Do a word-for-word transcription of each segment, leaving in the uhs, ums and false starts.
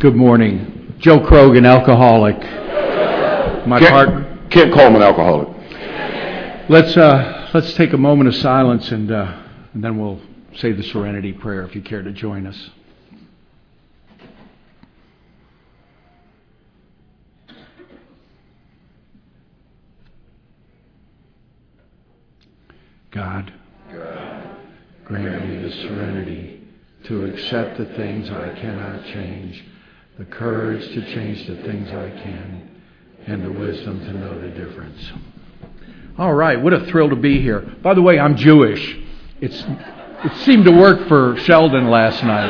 Good morning. Joe Krogan, alcoholic. My can't, part. Can't call him an alcoholic. Let's uh, let's take a moment of silence and, uh, and then we'll say the Serenity Prayer if you care to join us. God, God, grant me the serenity to accept the things I cannot change, the courage to change the things I can, and the wisdom to know the difference. All right, what a thrill to be here. By the way, I'm Jewish. It's it seemed to work for Sheldon last night.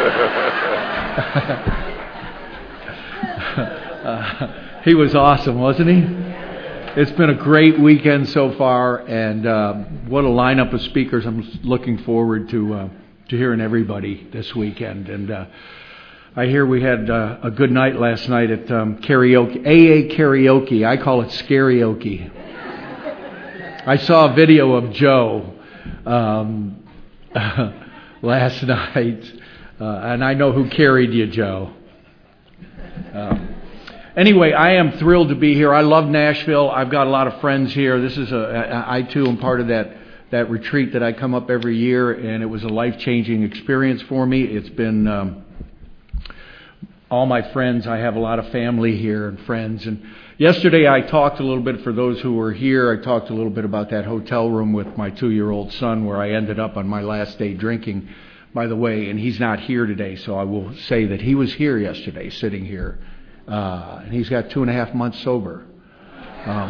uh, he was awesome, wasn't he? It's been a great weekend so far, and uh, what a lineup of speakers. I'm looking forward to uh, to hearing everybody this weekend. And uh, I hear we had uh, a good night last night at um, karaoke, A A karaoke. I call it scarioke. I saw a video of Joe um, last night, uh, and I know who carried you, Joe. Um, Anyway, I am thrilled to be here. I love Nashville. I've got a lot of friends here. This is a, I too am part of that, that retreat that I come up every year, and it was a life-changing experience for me. It's been um, all my friends. I have a lot of family here and friends. And yesterday I talked a little bit, for those who were here, I talked a little bit about that hotel room with my two-year-old son where I ended up on my last day drinking, by the way, and he's not here today, so I will say that he was here yesterday, sitting here. Uh, and he's got two and a half months sober. Um,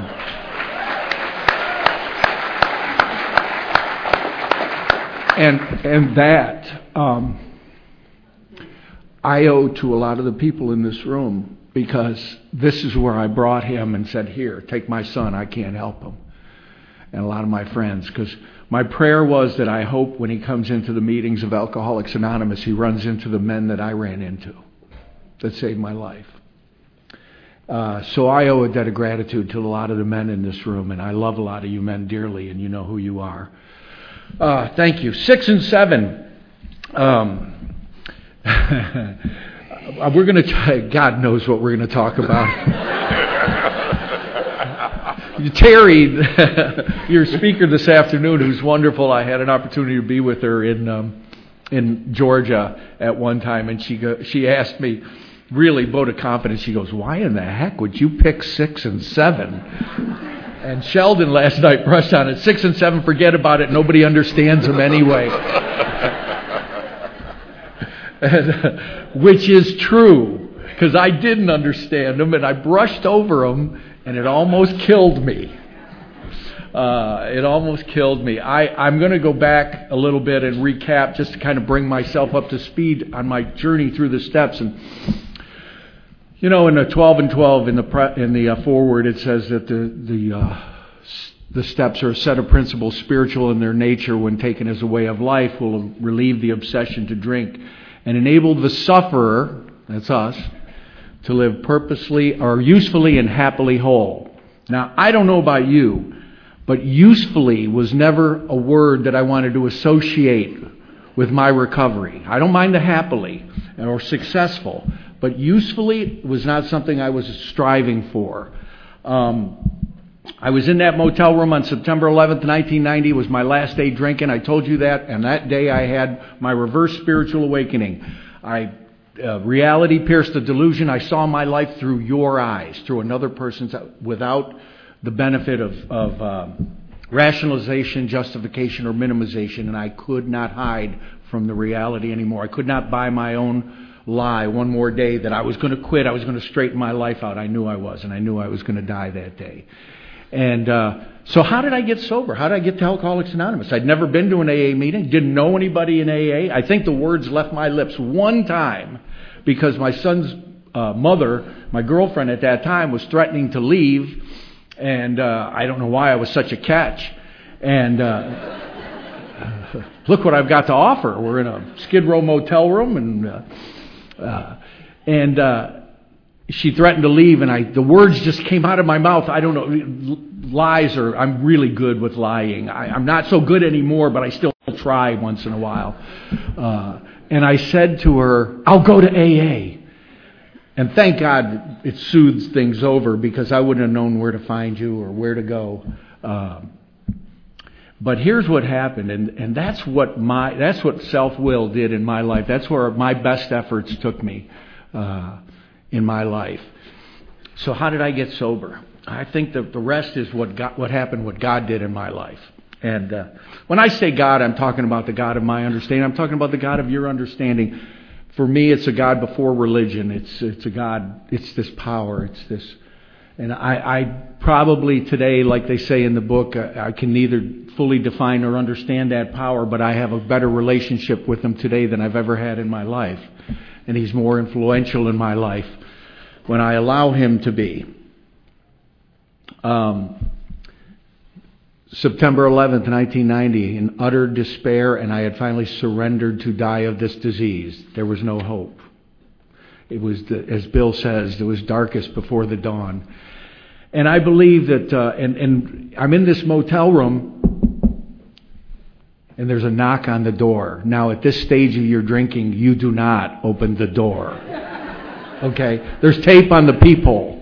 and and that um, I owe to a lot of the people in this room, because this is where I brought him and said, here, take my son, I can't help him. And a lot of my friends, because my prayer was that I hope when he comes into the meetings of Alcoholics Anonymous, he runs into the men that I ran into that saved my life. Uh, so I owe a debt of gratitude to a lot of the men in this room, and I love a lot of you men dearly, and you know who you are. Uh, thank you. Six and seven. Um, we're going to try, God knows what we're going to talk about. Terry, your speaker this afternoon, who's wonderful, I had an opportunity to be with her in um, in Georgia at one time, and she go, she asked me, really vote of confidence. She goes, why in the heck would you pick six and seven? And Sheldon last night brushed on it. Six and seven, forget about it. Nobody understands them anyway. and, uh, which is true, because I didn't understand them, and I brushed over them, and it almost killed me. Uh, it almost killed me. I, I'm going to go back a little bit and recap just to kind of bring myself up to speed on my journey through the steps. And you know, in the twelve and twelve in the pre, in the uh, foreword, it says that the the uh, the steps are a set of principles, spiritual in their nature, when taken as a way of life, will relieve the obsession to drink and enable the sufferer, that's us, to live purposely or usefully and happily whole. Now, I don't know about you, but usefully was never a word that I wanted to associate with my recovery. I don't mind the happily or successful, but usefully was not something I was striving for. Um, I was in that motel room on September eleventh, nineteen ninety. It was my last day drinking. I told you that. And that day I had my reverse spiritual awakening. I uh, reality pierced the delusion. I saw my life through your eyes, through another person's, without the benefit of, of um, rationalization, justification, or minimization. And I could not hide from the reality anymore. I could not buy my own lie one more day that I was going to quit. I was going to straighten my life out. I knew I was, and I knew I was going to die that day. And uh, so how did I get sober? How did I get to Alcoholics Anonymous? I'd never been to an A A meeting, didn't know anybody in A A. I think the words left my lips one time because my son's uh, mother, my girlfriend at that time, was threatening to leave, and uh, I don't know why I was such a catch. And uh, look what I've got to offer. We're in a Skid Row motel room, and uh, Uh, and uh, she threatened to leave, and I the words just came out of my mouth. I don't know, lies are, I'm really good with lying. I, I'm not so good anymore, but I still try once in a while. Uh, and I said to her, I'll go to A A. And thank God it soothes things over, because I wouldn't have known where to find you or where to go. Uh, but here's what happened, and, and that's what my that's what self-will did in my life. That's where my best efforts took me uh, in my life. So how did I get sober? I think that the rest is what God, what happened, what God did in my life. And uh, when I say God, I'm talking about the God of my understanding. I'm talking about the God of your understanding. For me, it's a God before religion. It's it's a God. It's this power. It's this. And I, I probably today, like they say in the book, I, I can neither fully define or understand that power, but I have a better relationship with Him today than I've ever had in my life. And He's more influential in my life when I allow Him to be. Um, September eleventh, nineteen ninety, in utter despair, and I had finally surrendered to die of this disease. There was no hope. It was, the, as Bill says, it was darkest before the dawn. And I believe that, uh, and, and I'm in this motel room, and there's a knock on the door. Now, at this stage of your drinking, you do not open the door. Okay? There's tape on the peephole.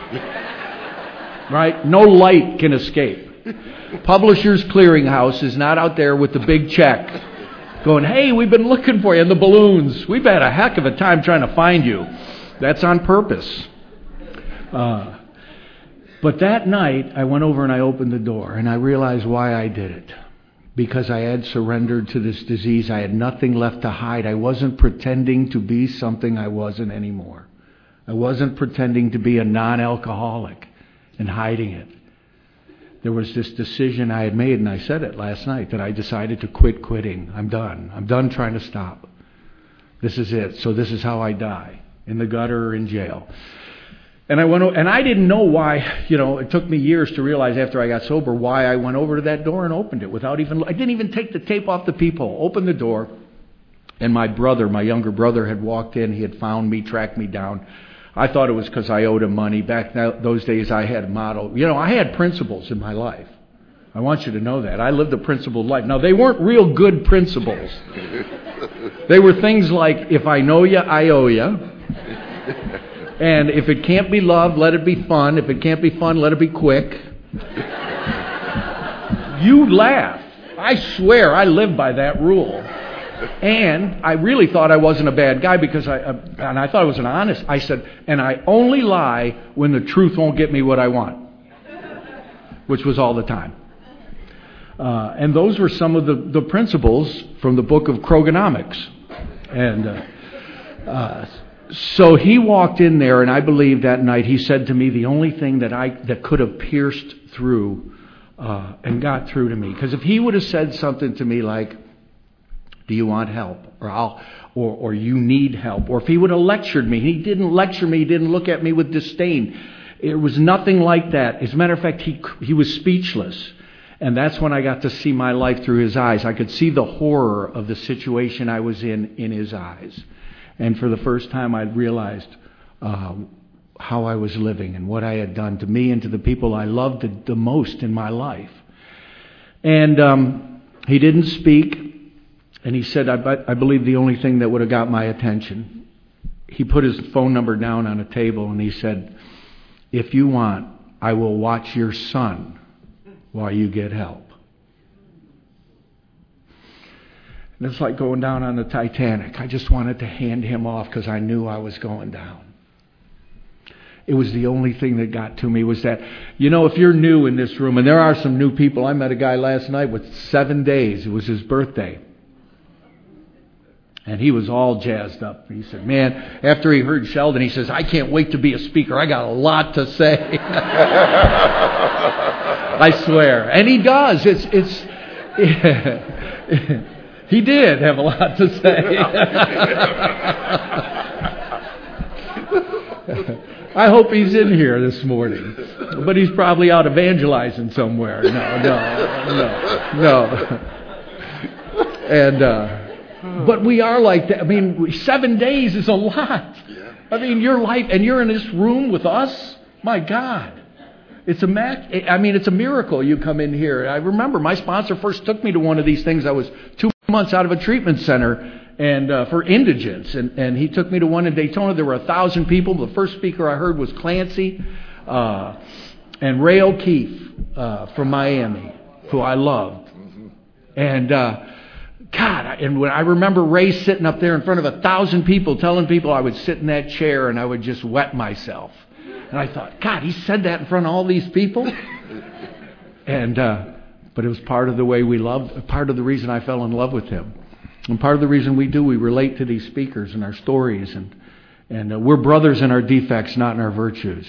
Right? No light can escape. Publishers Clearinghouse is not out there with the big check going, hey, we've been looking for you, and the balloons. We've had a heck of a time trying to find you. That's on purpose. Uh, but that night, I went over and I opened the door, and I realized why I did it. Because I had surrendered to this disease. I had nothing left to hide. I wasn't pretending to be something I wasn't anymore. I wasn't pretending to be a non-alcoholic and hiding it. There was this decision I had made, and I said it last night, that I decided to quit quitting. I'm done. I'm done trying to stop. This is it. So this is how I die, in the gutter or in jail. And I went, and I didn't know why. You know, it took me years to realize after I got sober why I went over to that door and opened it without even. I didn't even take the tape off the peephole. Opened the door, and my brother, my younger brother, had walked in. He had found me, tracked me down. I thought it was because I owed him money. Back those days, I had a model. You know, I had principles in my life. I want you to know that. I lived a principled life. Now, they weren't real good principles. They were things like, if I know you, I owe you. And if it can't be love, let it be fun. If it can't be fun, let it be quick. You laugh. I swear I live by that rule. And I really thought I wasn't a bad guy because I, uh, and I thought I was an honest. I said, and I only lie when the truth won't get me what I want, which was all the time. Uh, and those were some of the, the principles from the book of Krogonomics. And uh, uh, so he walked in there, and I believe that night he said to me the only thing that I that could have pierced through uh, and got through to me. Because if he would have said something to me like, do you want help? Or I'll, or, or you need help. Or if he would have lectured me. He didn't lecture me. He didn't look at me with disdain. It was nothing like that. As a matter of fact, he he was speechless. And that's when I got to see my life through his eyes. I could see the horror of the situation I was in in his eyes. And for the first time, I realized uh, how I was living and what I had done to me and to the people I loved the, the most in my life. And um, he didn't speak. And he said, I, I believe the only thing that would have got my attention. He put his phone number down on a table and he said, if you want, I will watch your son while you get help. And it's like going down on the Titanic. I just wanted to hand him off because I knew I was going down. It was the only thing that got to me was that, you know, if you're new in this room, and there are some new people. I met a guy last night with seven days. It was his birthday. And he was all jazzed up. He said, man, after he heard Sheldon, he says, I can't wait to be a speaker. I got a lot to say. I swear. And he does. It's, it's, he did have a lot to say. I hope he's in here this morning. But he's probably out evangelizing somewhere. No, no, no, no. And, uh, but we are like that. I mean, seven days is a lot. Yeah. I mean, your life, and you're in this room with us. My God, it's a mac. I mean, it's a miracle you come in here. I remember my sponsor first took me to one of these things. I was two months out of a treatment center, and uh, for indigents. And, and he took me to one in Daytona. There were a thousand people. The first speaker I heard was Clancy uh, and Ray O'Keefe uh, from Miami, who I loved. And uh, God, and when I remember Ray sitting up there in front of a thousand people telling people I would sit in that chair and I would just wet myself. And I thought, God, he said that in front of all these people? And uh, but it was part of the way we loved, part of the reason I fell in love with him. And part of the reason we do, we relate to these speakers and our stories. And, and uh, we're brothers in our defects, not in our virtues.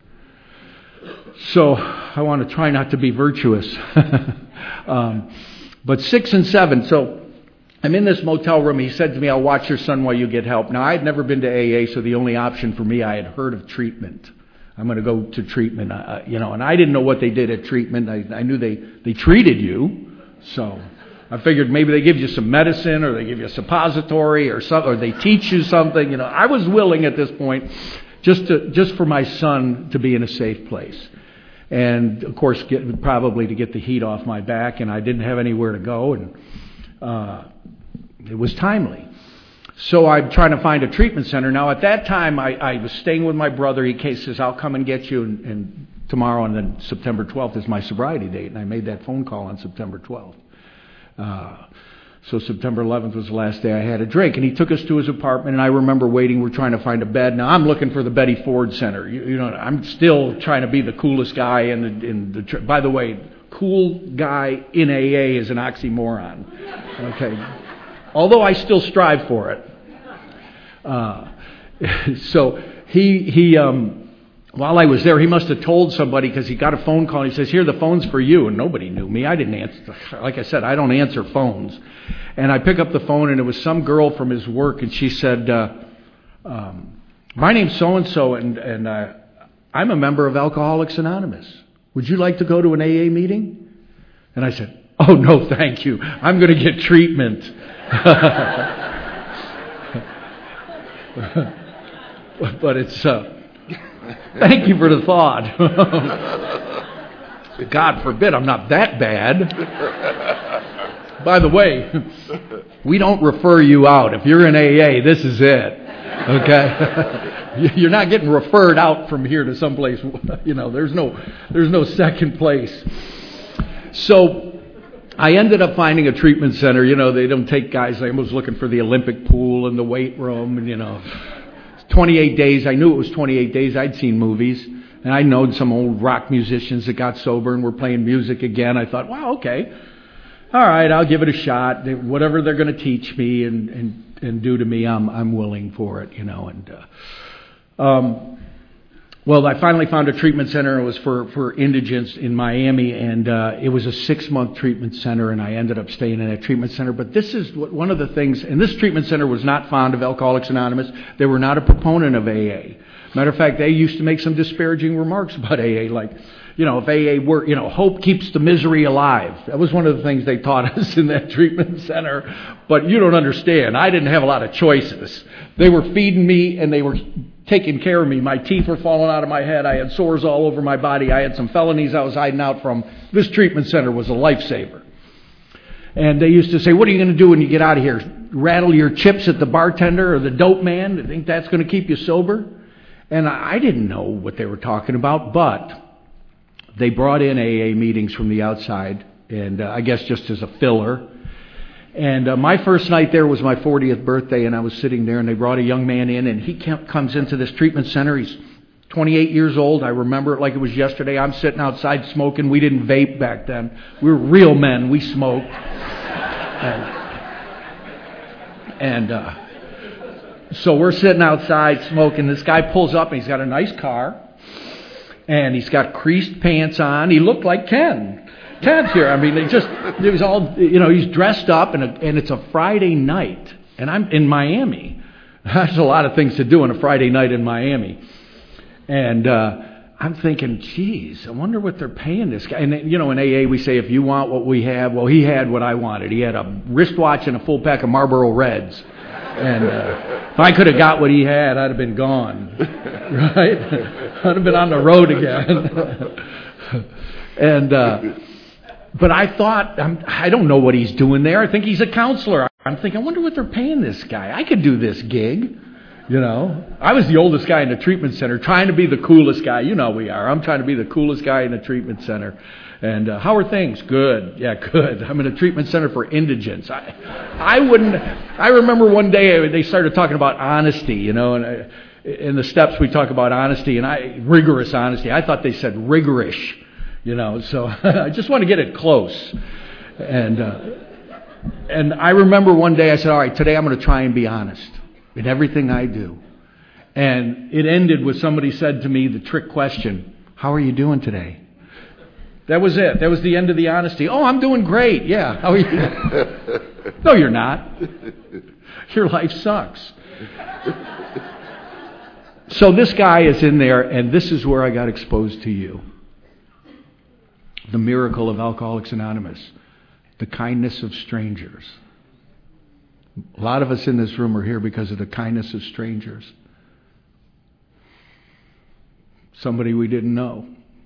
So I want to try not to be virtuous. um, but six and seven, so I'm in this motel room. He said to me, I'll watch your son while you get help. Now, I had never been to A A, so the only option for me, I had heard of treatment. I'm going to go to treatment, uh, you know, and I didn't know what they did at treatment. I, I knew they, they treated you, so I figured maybe they give you some medicine or they give you a suppository or something, or they teach you something. You know, I was willing at this point just to just for my son to be in a safe place, and of course, get, probably to get the heat off my back. And I didn't have anywhere to go, and uh, it was timely. So I'm trying to find a treatment center. Now, at that time, I, I was staying with my brother. He says, I'll come and get you, and, and tomorrow, and then September twelfth is my sobriety date. And I made that phone call on September twelfth. Uh, so September eleventh was the last day I had a drink. And he took us to his apartment, and I remember waiting. We're trying to find a bed. Now, I'm looking for the Betty Ford Center. You, you know, I'm still trying to be the coolest guy in the... In the by the way, cool guy in A A is an oxymoron. Okay. Although I still strive for it. Uh, so he, he um, while I was there, he must have told somebody, because he got a phone call. And he says, here, the phone's for you. And nobody knew me. I didn't answer. Like I said, I don't answer phones. And I pick up the phone, and it was some girl from his work. And she said, uh, um, my name's so-and-so, and, and uh, I'm a member of Alcoholics Anonymous. Would you like to go to an A A meeting? And I said, oh, no, thank you. I'm going to get treatment. But it's, uh, thank you for the thought. God forbid I'm not that bad. By the way, we don't refer you out. If you're in A A, this is it. Okay? You're not getting referred out from here to someplace, you know, there's no, there's no second place. So, I ended up finding a treatment center. You know, they don't take guys. I was looking for the Olympic pool and the weight room, and, you know, twenty-eight days. I knew it was twenty-eight days. I'd seen movies, and I knowed some old rock musicians that got sober and were playing music again. I thought, wow, okay. All right, I'll give it a shot. Whatever they're going to teach me and, and, and do to me, I'm I'm willing for it, you know. And uh, um, well, I finally found a treatment center. It was for, for indigents in Miami, and uh, it was a six-month treatment center, and I ended up staying in that treatment center. But this is what, one of the things, and this treatment center was not fond of Alcoholics Anonymous. They were not a proponent of A A. Matter of fact, they used to make some disparaging remarks about A A, like, you know, if A A were, you know, hope keeps the misery alive. That was one of the things they taught us in that treatment center. But you don't understand. I didn't have a lot of choices. They were feeding me, and they were taking care of me. My teeth were falling out of my head. I had sores all over my body. I had some felonies I was hiding out from. This treatment center was a lifesaver. And they used to say, what are you going to do when you get out of here? Rattle your chips at the bartender or the dope man? Do you think that's going to keep you sober? And I didn't know what they were talking about, but they brought in A A meetings from the outside, and uh, I guess just as a filler. And uh, my first night there was my fortieth birthday, and I was sitting there, and they brought a young man in, and he comes into this treatment center. He's twenty-eight years old. I remember it like it was yesterday. I'm sitting outside smoking. We didn't vape back then. We were real men. We smoked. and and uh, so we're sitting outside smoking. This guy pulls up, and he's got a nice car, and he's got creased pants on. He looked like Ken. Ken's here. I mean, they just, it was all, you know, he's dressed up, and, a, and it's a Friday night, and I'm in Miami. There's a lot of things to do on a Friday night in Miami. And uh, I'm thinking, geez, I wonder what they're paying this guy. And, you know, in A A, we say, if you want what we have, well, he had what I wanted. He had a wristwatch and a full pack of Marlboro Reds. And uh, if I could have got what he had, I'd have been gone. Right? I'd have been on the road again. and, uh, But I thought, I'm, I don't know what he's doing there. I think he's a counselor. I'm thinking, I wonder what they're paying this guy. I could do this gig. You know, I was the oldest guy in the treatment center, trying to be the coolest guy. You know we are. I'm trying to be the coolest guy in the treatment center. And uh, how are things? Good. Yeah, good. I'm in a treatment center for indigents. I, I wouldn't. I remember one day they started talking about honesty. You know, and I, in the steps we talk about honesty, and I rigorous honesty. I thought they said rigorous. You know, so I just want to get it close. And uh, and I remember one day I said, all right, today I'm going to try and be honest in everything I do. And it ended with somebody said to me the trick question, how are you doing today? That was it. That was the end of the honesty. Oh, I'm doing great. Yeah. How are you? No, you're not. Your life sucks. So this guy is in there, and this is where I got exposed to you. The miracle of Alcoholics Anonymous. The kindness of strangers. A lot of us in this room are here because of the kindness of strangers. Somebody we didn't know.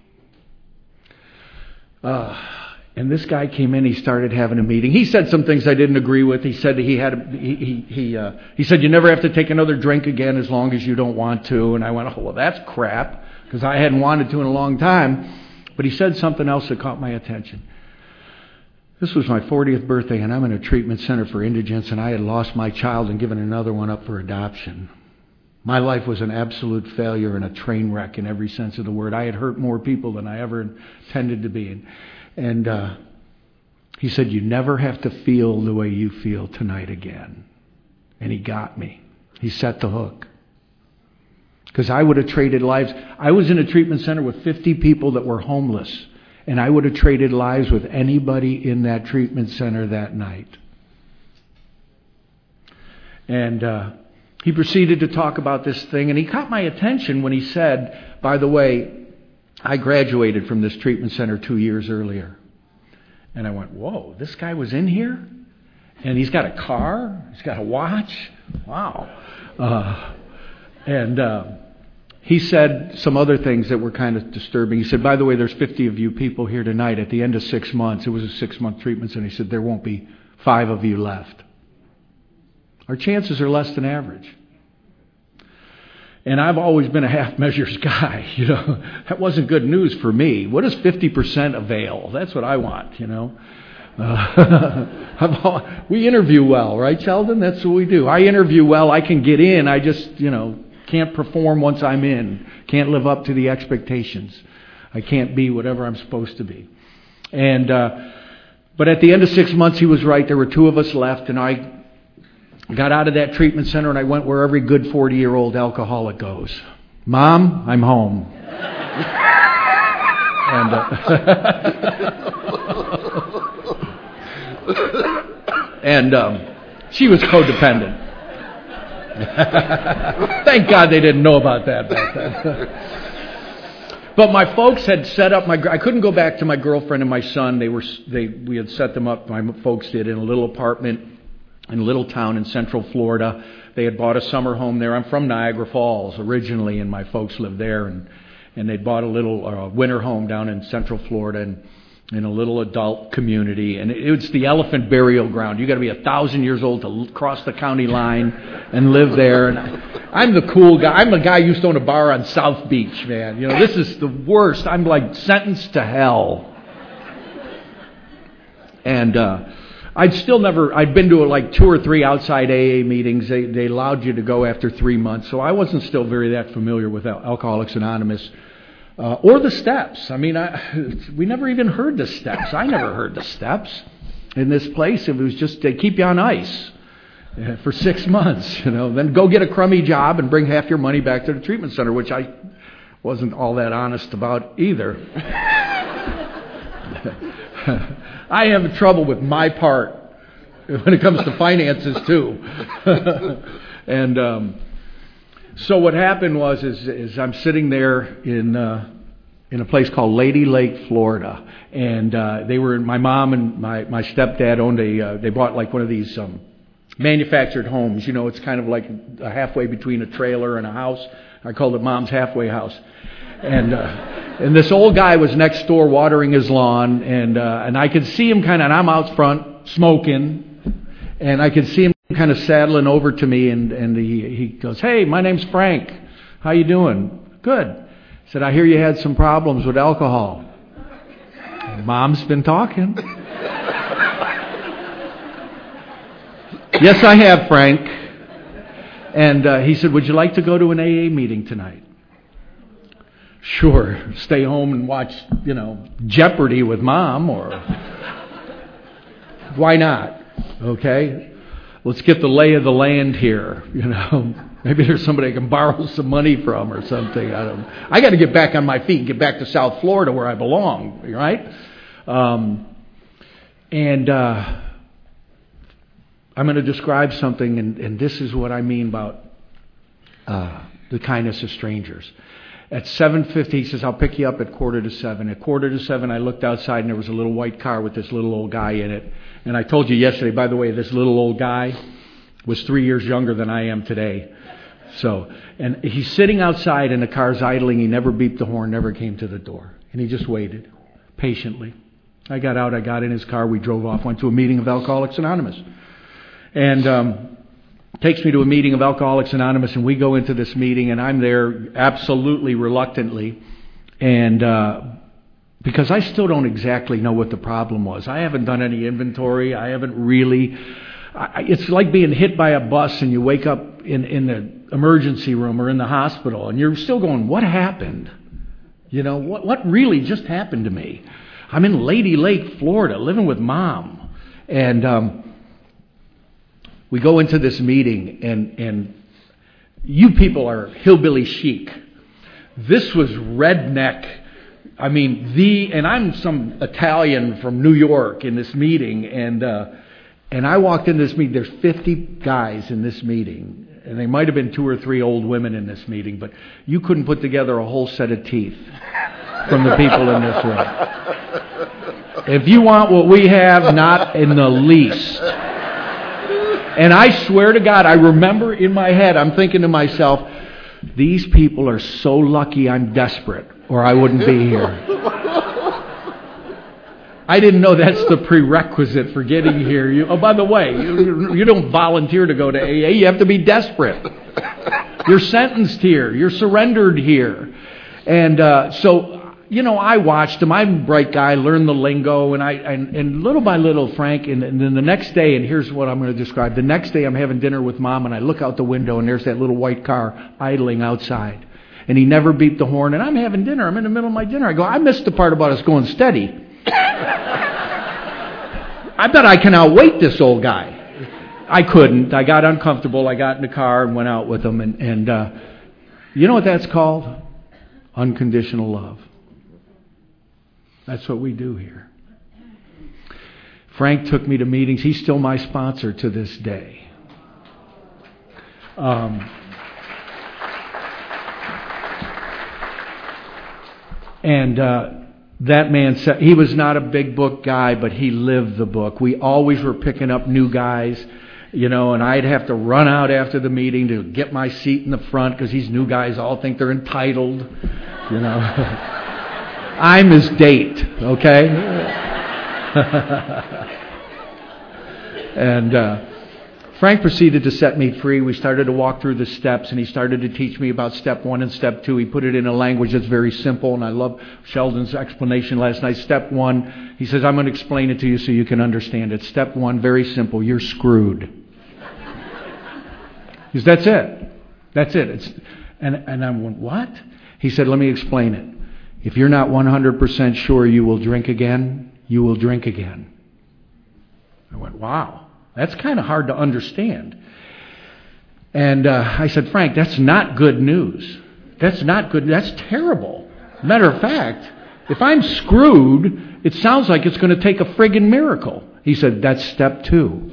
Uh, and this guy came in, he started having a meeting. He said some things I didn't agree with. He said he had, a, he he he, uh, he said you never have to take another drink again as long as you don't want to. And I went, oh well, that's crap, because I hadn't wanted to in a long time. But he said something else that caught my attention. This was my fortieth birthday, and I'm in a treatment center for indigents, and I had lost my child and given another one up for adoption. My life was an absolute failure and a train wreck in every sense of the word. I had hurt more people than I ever intended to be. And uh, he said, you never have to feel the way you feel tonight again. And he got me. He set the hook. Because I would have traded lives. I was in a treatment center with fifty people that were homeless. And I would have traded lives with anybody in that treatment center that night. And uh, he proceeded to talk about this thing. And he caught my attention when he said, by the way, I graduated from this treatment center two years earlier. And I went, whoa, this guy was in here? And he's got a car? He's got a watch? Wow. Uh, and... Uh, He said some other things that were kind of disturbing. He said, by the way, there's fifty of you people here tonight. At the end of six months, it was a six-month treatment center. He said, there won't be five of you left. Our chances are less than average. And I've always been a half measures guy. You know, that wasn't good news for me. What does fifty percent avail? That's what I want, you know. Uh, we interview well, right, Sheldon? That's what we do. I interview well. I can get in. I just, you know, can't perform once I'm in. Can't live up to the expectations. I can't be whatever I'm supposed to be. And uh, but at the end of six months, he was right. There were two of us left, and I got out of that treatment center, and I went where every good forty-year-old alcoholic goes. Mom, I'm home. and uh, and um, she was codependent. Thank God they didn't know about that back then. But my folks had set up my. I couldn't go back to my girlfriend and my son. They were. They we had set them up. My folks did in a little apartment in a little town in Central Florida. They had bought a summer home there. I'm from Niagara Falls originally, and my folks lived there. And and they bought a little uh, winter home down in Central Florida, and in a little adult community, and it's the elephant burial ground. You got to be a thousand years old to cross the county line and live there. And I'm the cool guy. I'm the guy who used to own a bar on South Beach, man. You know, this is the worst. I'm like sentenced to hell. And uh, I'd still never. I'd been to like two or three outside A A meetings. They they allowed you to go after three months, so I wasn't still very that familiar with Al- Alcoholics Anonymous. Uh, or the steps. I mean, I, we never even heard the steps. I never heard the steps in this place. It was just they keep you on ice uh, for six months, you know. Then go get a crummy job and bring half your money back to the treatment center, which I wasn't all that honest about either. I have trouble with my part when it comes to finances too. and. Um, So what happened was, is, is I'm sitting there in uh, in a place called Lady Lake, Florida, and uh, they were my mom and my, my stepdad owned a. Uh, they bought like one of these um, manufactured homes. You know, it's kind of like a halfway between a trailer and a house. I called it Mom's halfway house, and uh, and this old guy was next door watering his lawn, and uh, and I could see him kind of. And I'm out front smoking. And I could see him kind of saddling over to me, and, and he, he goes, "Hey, my name's Frank. How you doing?" "Good." He said, "I hear you had some problems with alcohol." "Mom's been talking." "Yes, I have, Frank." And uh, he said, "Would you like to go to an A A meeting tonight?" "Sure. Stay home and watch, you know, Jeopardy with Mom, or why not? Okay, let's get the lay of the land here. You know, maybe there's somebody I can borrow some money from or something. I don't. I got to get back on my feet and get back to South Florida where I belong, right?" Um, and uh, I'm going to describe something, and, and this is what I mean about uh, the kindness of strangers. At seven fifty, he says, "I'll pick you up at quarter to seven." At quarter to seven, I looked outside, and there was a little white car with this little old guy in it. And I told you yesterday, by the way, this little old guy was three years younger than I am today. So, and he's sitting outside, and the car's idling. He never beeped the horn, never came to the door. And he just waited patiently. I got out, I got in his car, we drove off, went to a meeting of Alcoholics Anonymous. And um, takes me to a meeting of Alcoholics Anonymous, and we go into this meeting, and I'm there absolutely reluctantly, and uh, because I still don't exactly know what the problem was. I haven't done any inventory. I haven't really. I, it's like being hit by a bus, and you wake up in, in the emergency room or in the hospital, and you're still going, "What happened? You know, what what really just happened to me?" I'm in Lady Lake, Florida, living with Mom, and um, we go into this meeting, and, and you people are hillbilly chic. This was redneck. I mean, the, and I'm some Italian from New York in this meeting, and uh, and I walked in this meeting. There's fifty guys in this meeting, and there might have been two or three old women in this meeting, but you couldn't put together a whole set of teeth from the people in this room. If you want what we have, not in the least. And I swear to God, I remember in my head, I'm thinking to myself, these people are so lucky I'm desperate, or I wouldn't be here. I didn't know that's the prerequisite for getting here. You, oh, by the way, you, you don't volunteer to go to A A. You have to be desperate. You're sentenced here. You're surrendered here. And uh, so... You know, I watched him. I'm a bright guy, learned the lingo, and I and, and little by little, Frank, and, and then the next day, and here's what I'm going to describe. The next day I'm having dinner with Mom, and I look out the window, and there's that little white car idling outside. And he never beeped the horn, and I'm having dinner. I'm in the middle of my dinner. I go, I missed the part about us going steady. I bet I can outweight this old guy. I couldn't. I got uncomfortable. I got in the car and went out with him, and, and uh, you know what that's called? Unconditional love. That's what we do here. Frank took me to meetings. He's still my sponsor to this day. Um, and uh, that man said, he was not a big book guy, but he lived the book. We always were picking up new guys, you know, and I'd have to run out after the meeting to get my seat in the front because these new guys all think they're entitled, you know. I'm his date, okay? and uh, Frank proceeded to set me free. We started to walk through the steps, and he started to teach me about step one and step two. He put it in a language that's very simple, and I love Sheldon's explanation last night. Step one, he says, I'm going to explain it to you so you can understand it. Step one, very simple, you're screwed. He says, that's it. That's it. It's, and, and I went, what? He said, let me explain it. If you're not one hundred percent sure you will drink again, you will drink again. I went, wow, that's kind of hard to understand. And uh, I said, Frank, that's not good news. That's not good. That's terrible. Matter of fact, if I'm screwed, it sounds like it's going to take a friggin' miracle. He said, that's step two.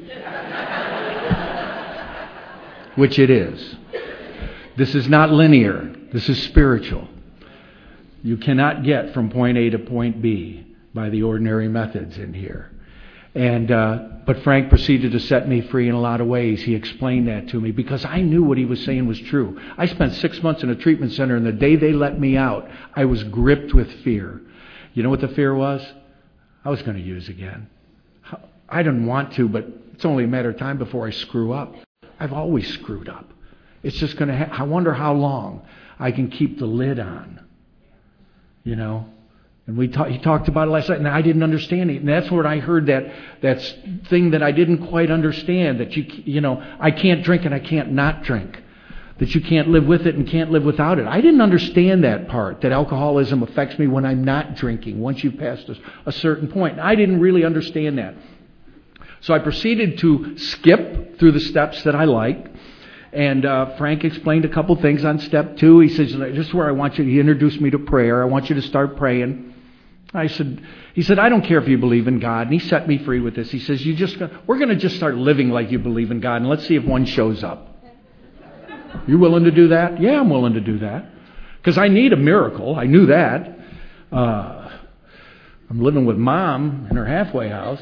Which it is. This is not linear. This is spiritual. You cannot get from point A to point B by the ordinary methods in here. And uh, but Frank proceeded to set me free in a lot of ways. He explained that to me because I knew what he was saying was true. I spent six months in a treatment center, and the day they let me out, I was gripped with fear. You know what the fear was? I was going to use again. I didn't want to, but It's only a matter of time before I screw up. I've always screwed up. It's just going to ha- I wonder how long I can keep the lid on. You know? And we talk, he talked about it last night, and I didn't understand it. And that's where I heard that that thing that I didn't quite understand, that you you know, I can't drink and I can't not drink. That you can't live with it and can't live without it. I didn't understand that part, that alcoholism affects me when I'm not drinking, once you've passed a, a certain point. I didn't really understand that. So I proceeded to skip through the steps that I liked. And uh, Frank explained a couple things on step two. He says, this is where I want you, he introduced me to prayer. I want you to start praying. I said, he said, I don't care if you believe in God. And he set me free with this. He says, you just, we're going to just start living like you believe in God, and let's see if one shows up. You willing to do that? Yeah, I'm willing to do that. Because I need a miracle. I knew that. Uh, I'm living with Mom in her halfway house.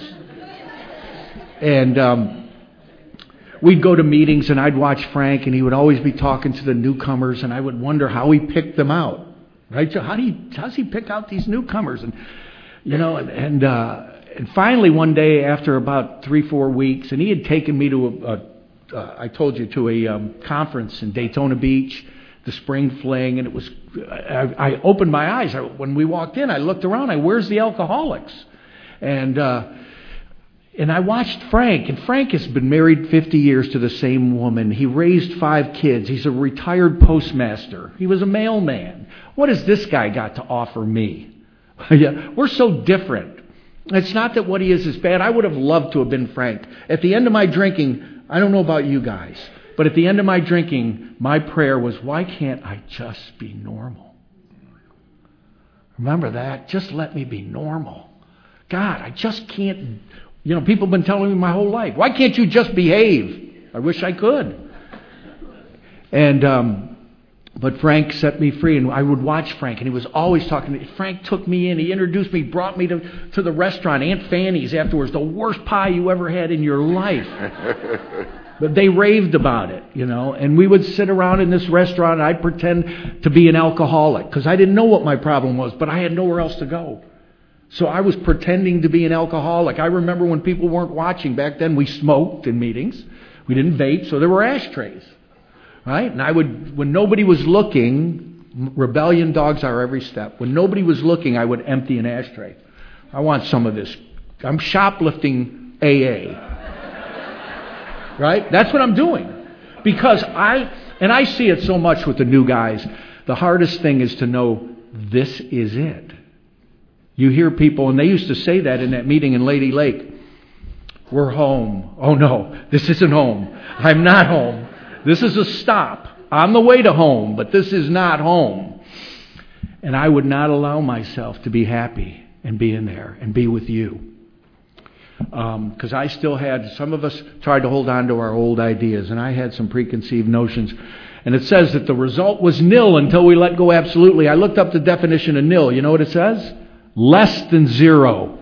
And um, we'd go to meetings, and I'd watch Frank, and he would always be talking to the newcomers, and I would wonder how he picked them out. Right? So how do he, how does he pick out these newcomers? And, you know, and, and, uh, and finally one day after about three, four weeks, and he had taken me to a, a Uh, I told you, to a um, conference in Daytona Beach, the Spring Fling, and it was, I, I opened my eyes. I, when we walked in, I looked around, I, where's the alcoholics? And, uh, and I watched Frank, and Frank has been married fifty years to the same woman. He raised five kids. He's a retired postmaster. He was a mailman. What has this guy got to offer me? Yeah, we're so different. It's not that what he is is bad. I would have loved to have been Frank. At the end of my drinking, I don't know about you guys, but at the end of my drinking, my prayer was, why can't I just be normal? Remember that? Just let me be normal. God, I just can't, you know, people have been telling me my whole life, why can't you just behave? I wish I could. And, um, but Frank set me free, and I would watch Frank, and he was always talking to me. Frank took me in, he introduced me, brought me to, to the restaurant, Aunt Fanny's afterwards, the worst pie you ever had in your life. But they raved about it, you know, and we would sit around in this restaurant, and I'd pretend to be an alcoholic, because I didn't know what my problem was, but I had nowhere else to go. So I was pretending to be an alcoholic. I remember when people weren't watching back then, we smoked in meetings. We didn't vape, so there were ashtrays. Right? And I would, when nobody was looking, rebellion dogs are every step. When nobody was looking, I would empty an ashtray. I want some of this. I'm shoplifting A A. Right? That's what I'm doing. Because I, and I see it so much with the new guys, the hardest thing is to know this is it. You hear people, and they used to say that in that meeting in Lady Lake. We're home. Oh no, this isn't home. I'm not home. This is a stop on the way to home, but this is not home. And I would not allow myself to be happy and be in there and be with you. Because um, I still had, some of us tried to hold on to our old ideas, and I had some preconceived notions. And it says that the result was nil until we let go absolutely. I looked up the definition of nil. You know what it says? Less than zero.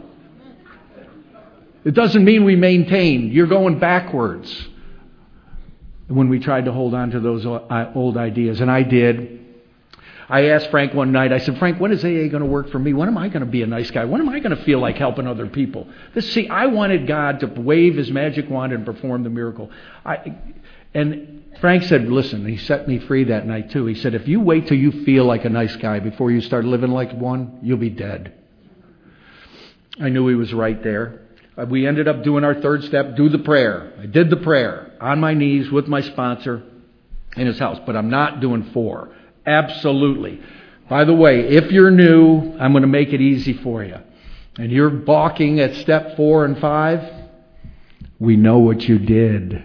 It doesn't mean we maintain. You're going backwards. When we tried to hold on to those old ideas. And I did. I asked Frank one night, I said, Frank, when is A A going to work for me? When am I going to be a nice guy? When am I going to feel like helping other people? This, see, I wanted God to wave his magic wand and perform the miracle. I, and Frank said, listen, he set me free that night too. He said, if you wait till you feel like a nice guy before you start living like one, you'll be dead. I knew he was right there. We ended up doing our third step, do the prayer. I did the prayer on my knees with my sponsor in his house, but I'm not doing four. Absolutely. By the way, if you're new, I'm going to make it easy for you. And you're balking at step four and five, we know what you did.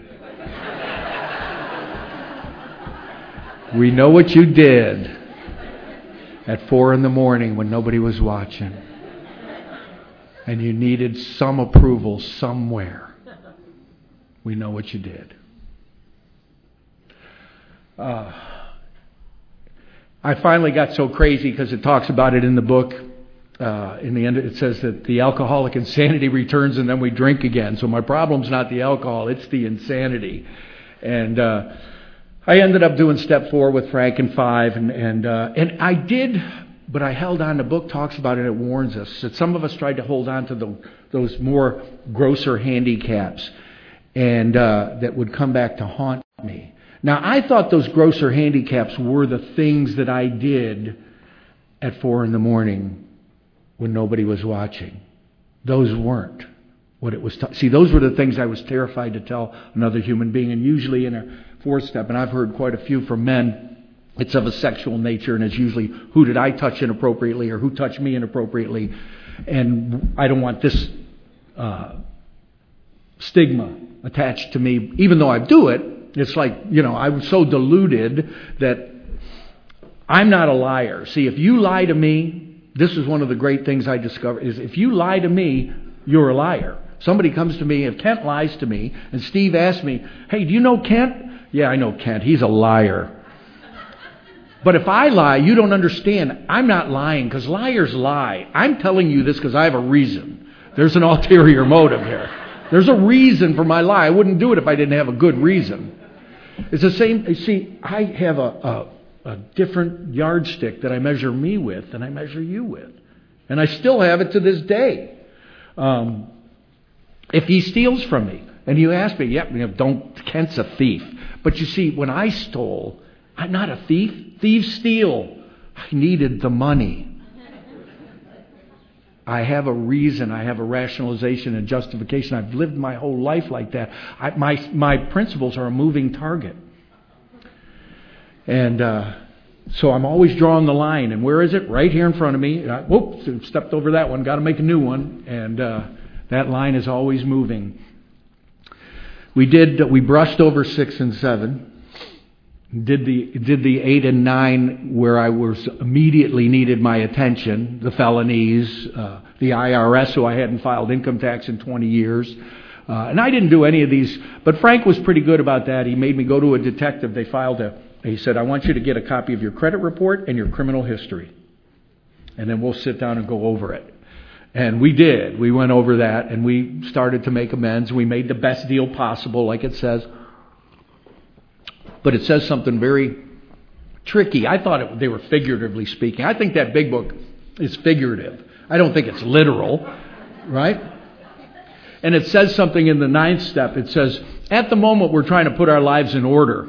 We know what you did at four in the morning when nobody was watching. And you needed some approval somewhere. We know what you did. Uh, I finally got so crazy because it talks about it in the book. Uh, in the end, it says that the alcoholic insanity returns and then we drink again. So my problem's not the alcohol, it's the insanity. And uh, I ended up doing step four with Frank and five. And, and, uh, and I did... But I held on. The book talks about it. It warns us that some of us tried to hold on to the, those more grosser handicaps. and uh, that would come back to haunt me. Now, I thought those grosser handicaps were the things that I did at four in the morning when nobody was watching. Those weren't what it was. T- See, those were the things I was terrified to tell another human being. And usually in a fourth step, and I've heard quite a few from men, it's of a sexual nature, and it's usually, who did I touch inappropriately, or who touched me inappropriately? And I don't want this uh, stigma attached to me, even though I do it. It's like, you know, I was so deluded that I'm not a liar. See, if you lie to me, this is one of the great things I discovered, is if you lie to me, you're a liar. Somebody comes to me, if Kent lies to me, and Steve asks me, hey, do you know Kent? Yeah, I know Kent. He's a liar. But if I lie, you don't understand. I'm not lying, because liars lie. I'm telling you this because I have a reason. There's an ulterior motive here. There's a reason for my lie. I wouldn't do it if I didn't have a good reason. It's the same. You see, I have a, a, a different yardstick that I measure me with than I measure you with. And I still have it to this day. Um, if he steals from me, and you ask me, yeah, you know, don't, Kent's a thief. But you see, when I stole, I'm not a thief. Thieves steal. I needed the money. I have a reason. I have a rationalization and justification. I've lived my whole life like that. I, my my principles are a moving target. And uh, so I'm always drawing the line. And where is it? Right here in front of me. I, whoops, stepped over that one. Got to make a new one. And uh, that line is always moving. We did. We brushed over six and seven. Did the did the eight and nine where I was immediately needed my attention, the felonies, uh, the I R S, who I hadn't filed income tax in twenty years. Uh, and I didn't do any of these, but Frank was pretty good about that. He made me go to a detective. They filed a, he said, I want you to get a copy of your credit report and your criminal history. And then we'll sit down and go over it. And we did. We went over that, and we started to make amends. We made the best deal possible, like it says. But it says something very tricky. I thought it, they were figuratively speaking. I think that big book is figurative. I don't think it's literal, right? And it says something in the ninth step. It says, at the moment we're trying to put our lives in order.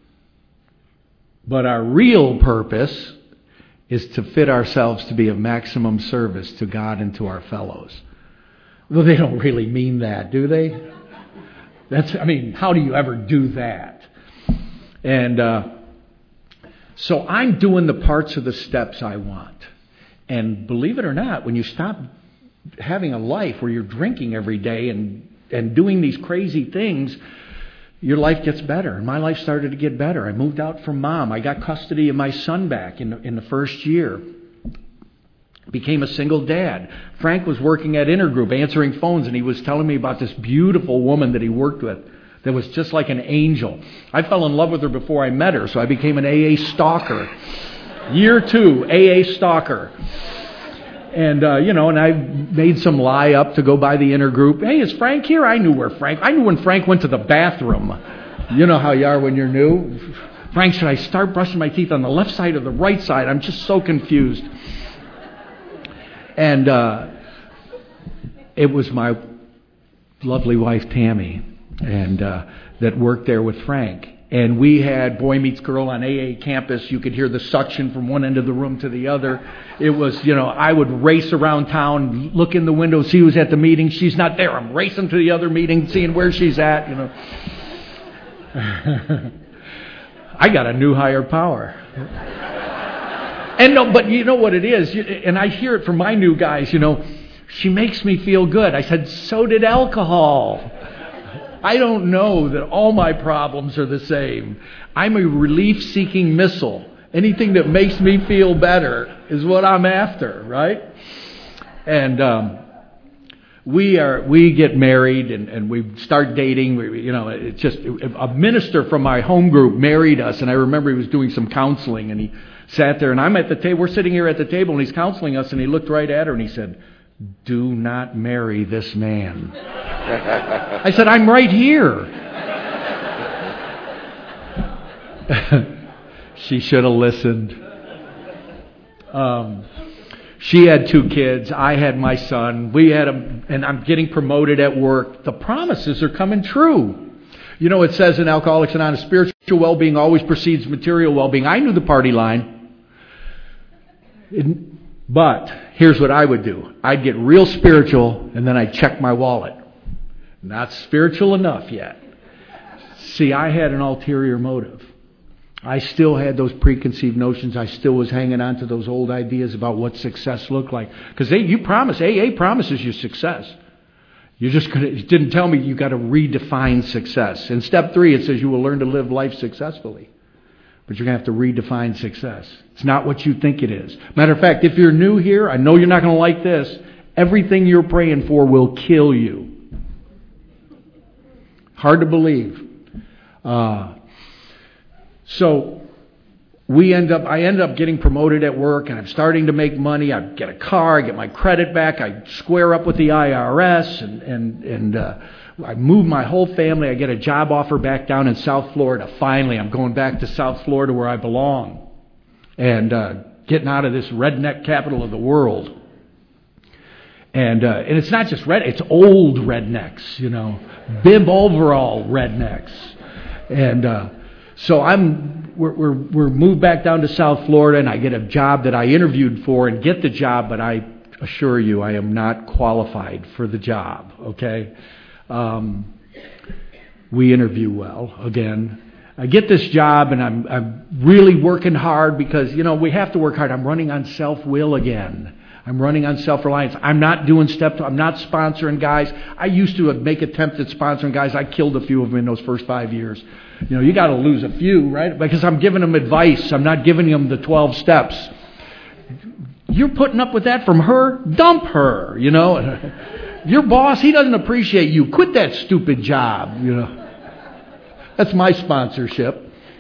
But our real purpose is to fit ourselves to be of maximum service to God and to our fellows. Well, they don't really mean that, do they? That's, I mean, how do you ever do that? And uh, so I'm doing the parts of the steps I want. And believe it or not, when you stop having a life where you're drinking every day and, and doing these crazy things, your life gets better. And my life started to get better. I moved out from mom. I got custody of my son back in the, in the first year. Became a single dad. Frank was working at Intergroup, answering phones, and he was telling me about this beautiful woman that he worked with that was just like an angel. I fell in love with her before I met her, so I became an A A stalker. Year two, A A stalker. And, uh, you know, and I made some lie up to go by the Intergroup. Hey, is Frank here? I knew where Frank... I knew when Frank went to the bathroom. You know how you are when you're new. Frank, should I start brushing my teeth on the left side or the right side? I'm just so confused. And uh, it was my lovely wife, Tammy, and uh, that worked there with Frank. And we had Boy Meets Girl on A A campus. You could hear the suction from one end of the room to the other. It was, you know, I would race around town, look in the window, see who's at the meeting. She's not there. I'm racing to the other meeting, seeing where she's at, you know. I got a new higher power. And no, but you know what it is, and I hear it from my new guys, you know, she makes me feel good. I said, so did alcohol. I don't know that all my problems are the same. I'm a relief-seeking missile. Anything that makes me feel better is what I'm after, right? And um, we are we get married and, and we start dating. We, you know, it's just a minister from my home group married us, and I remember he was doing some counseling, and he sat there, and I'm at the table. We're sitting here at the table, and he's counseling us, and he looked right at her, and he said, do not marry this man. I said, I'm right here. She should have listened. Um, She had two kids. I had my son. We had a, and I'm getting promoted at work. The promises are coming true. You know, it says in Alcoholics Anonymous, spiritual well-being always precedes material well-being. I knew the party line. It, but here's what I would do. I'd get real spiritual, and then I'd check my wallet. Not spiritual enough yet. See, I had an ulterior motive. I still had those preconceived notions. I still was hanging on to those old ideas about what success looked like. Because you promise, A A promises you success. You just couldn't, it didn't tell me you got to redefine success. In step three, it says you will learn to live life successfully. But you're going to have to redefine success. It's not what you think it is. Matter of fact, if you're new here, I know you're not going to like this. Everything you're praying for will kill you. Hard to believe. Uh, so we end up, I end up getting promoted at work, and I'm starting to make money. I get a car, I get my credit back, I square up with the I R S, and and and uh, I move my whole family. I get a job offer back down in South Florida. Finally, I'm going back to South Florida where I belong, and uh, getting out of this redneck capital of the world. And uh, and it's not just red; it's old rednecks, you know, bib overall rednecks, and. Uh, So I'm we're, we're we're moved back down to South Florida, and I get a job that I interviewed for and get the job, but I assure you I am not qualified for the job. Okay, um, we interview well again. I get this job, and I'm I'm really working hard because you know we have to work hard. I'm running on self-will again. I'm running on self-reliance. I'm not doing step two. I'm not sponsoring guys. I used to make attempts at sponsoring guys. I killed a few of them in those first five years. You know, you got to lose a few, right? Because I'm giving them advice. I'm not giving them the twelve steps. You're putting up with that from her? Dump her, you know. Your boss, he doesn't appreciate you. Quit that stupid job, you know. That's my sponsorship.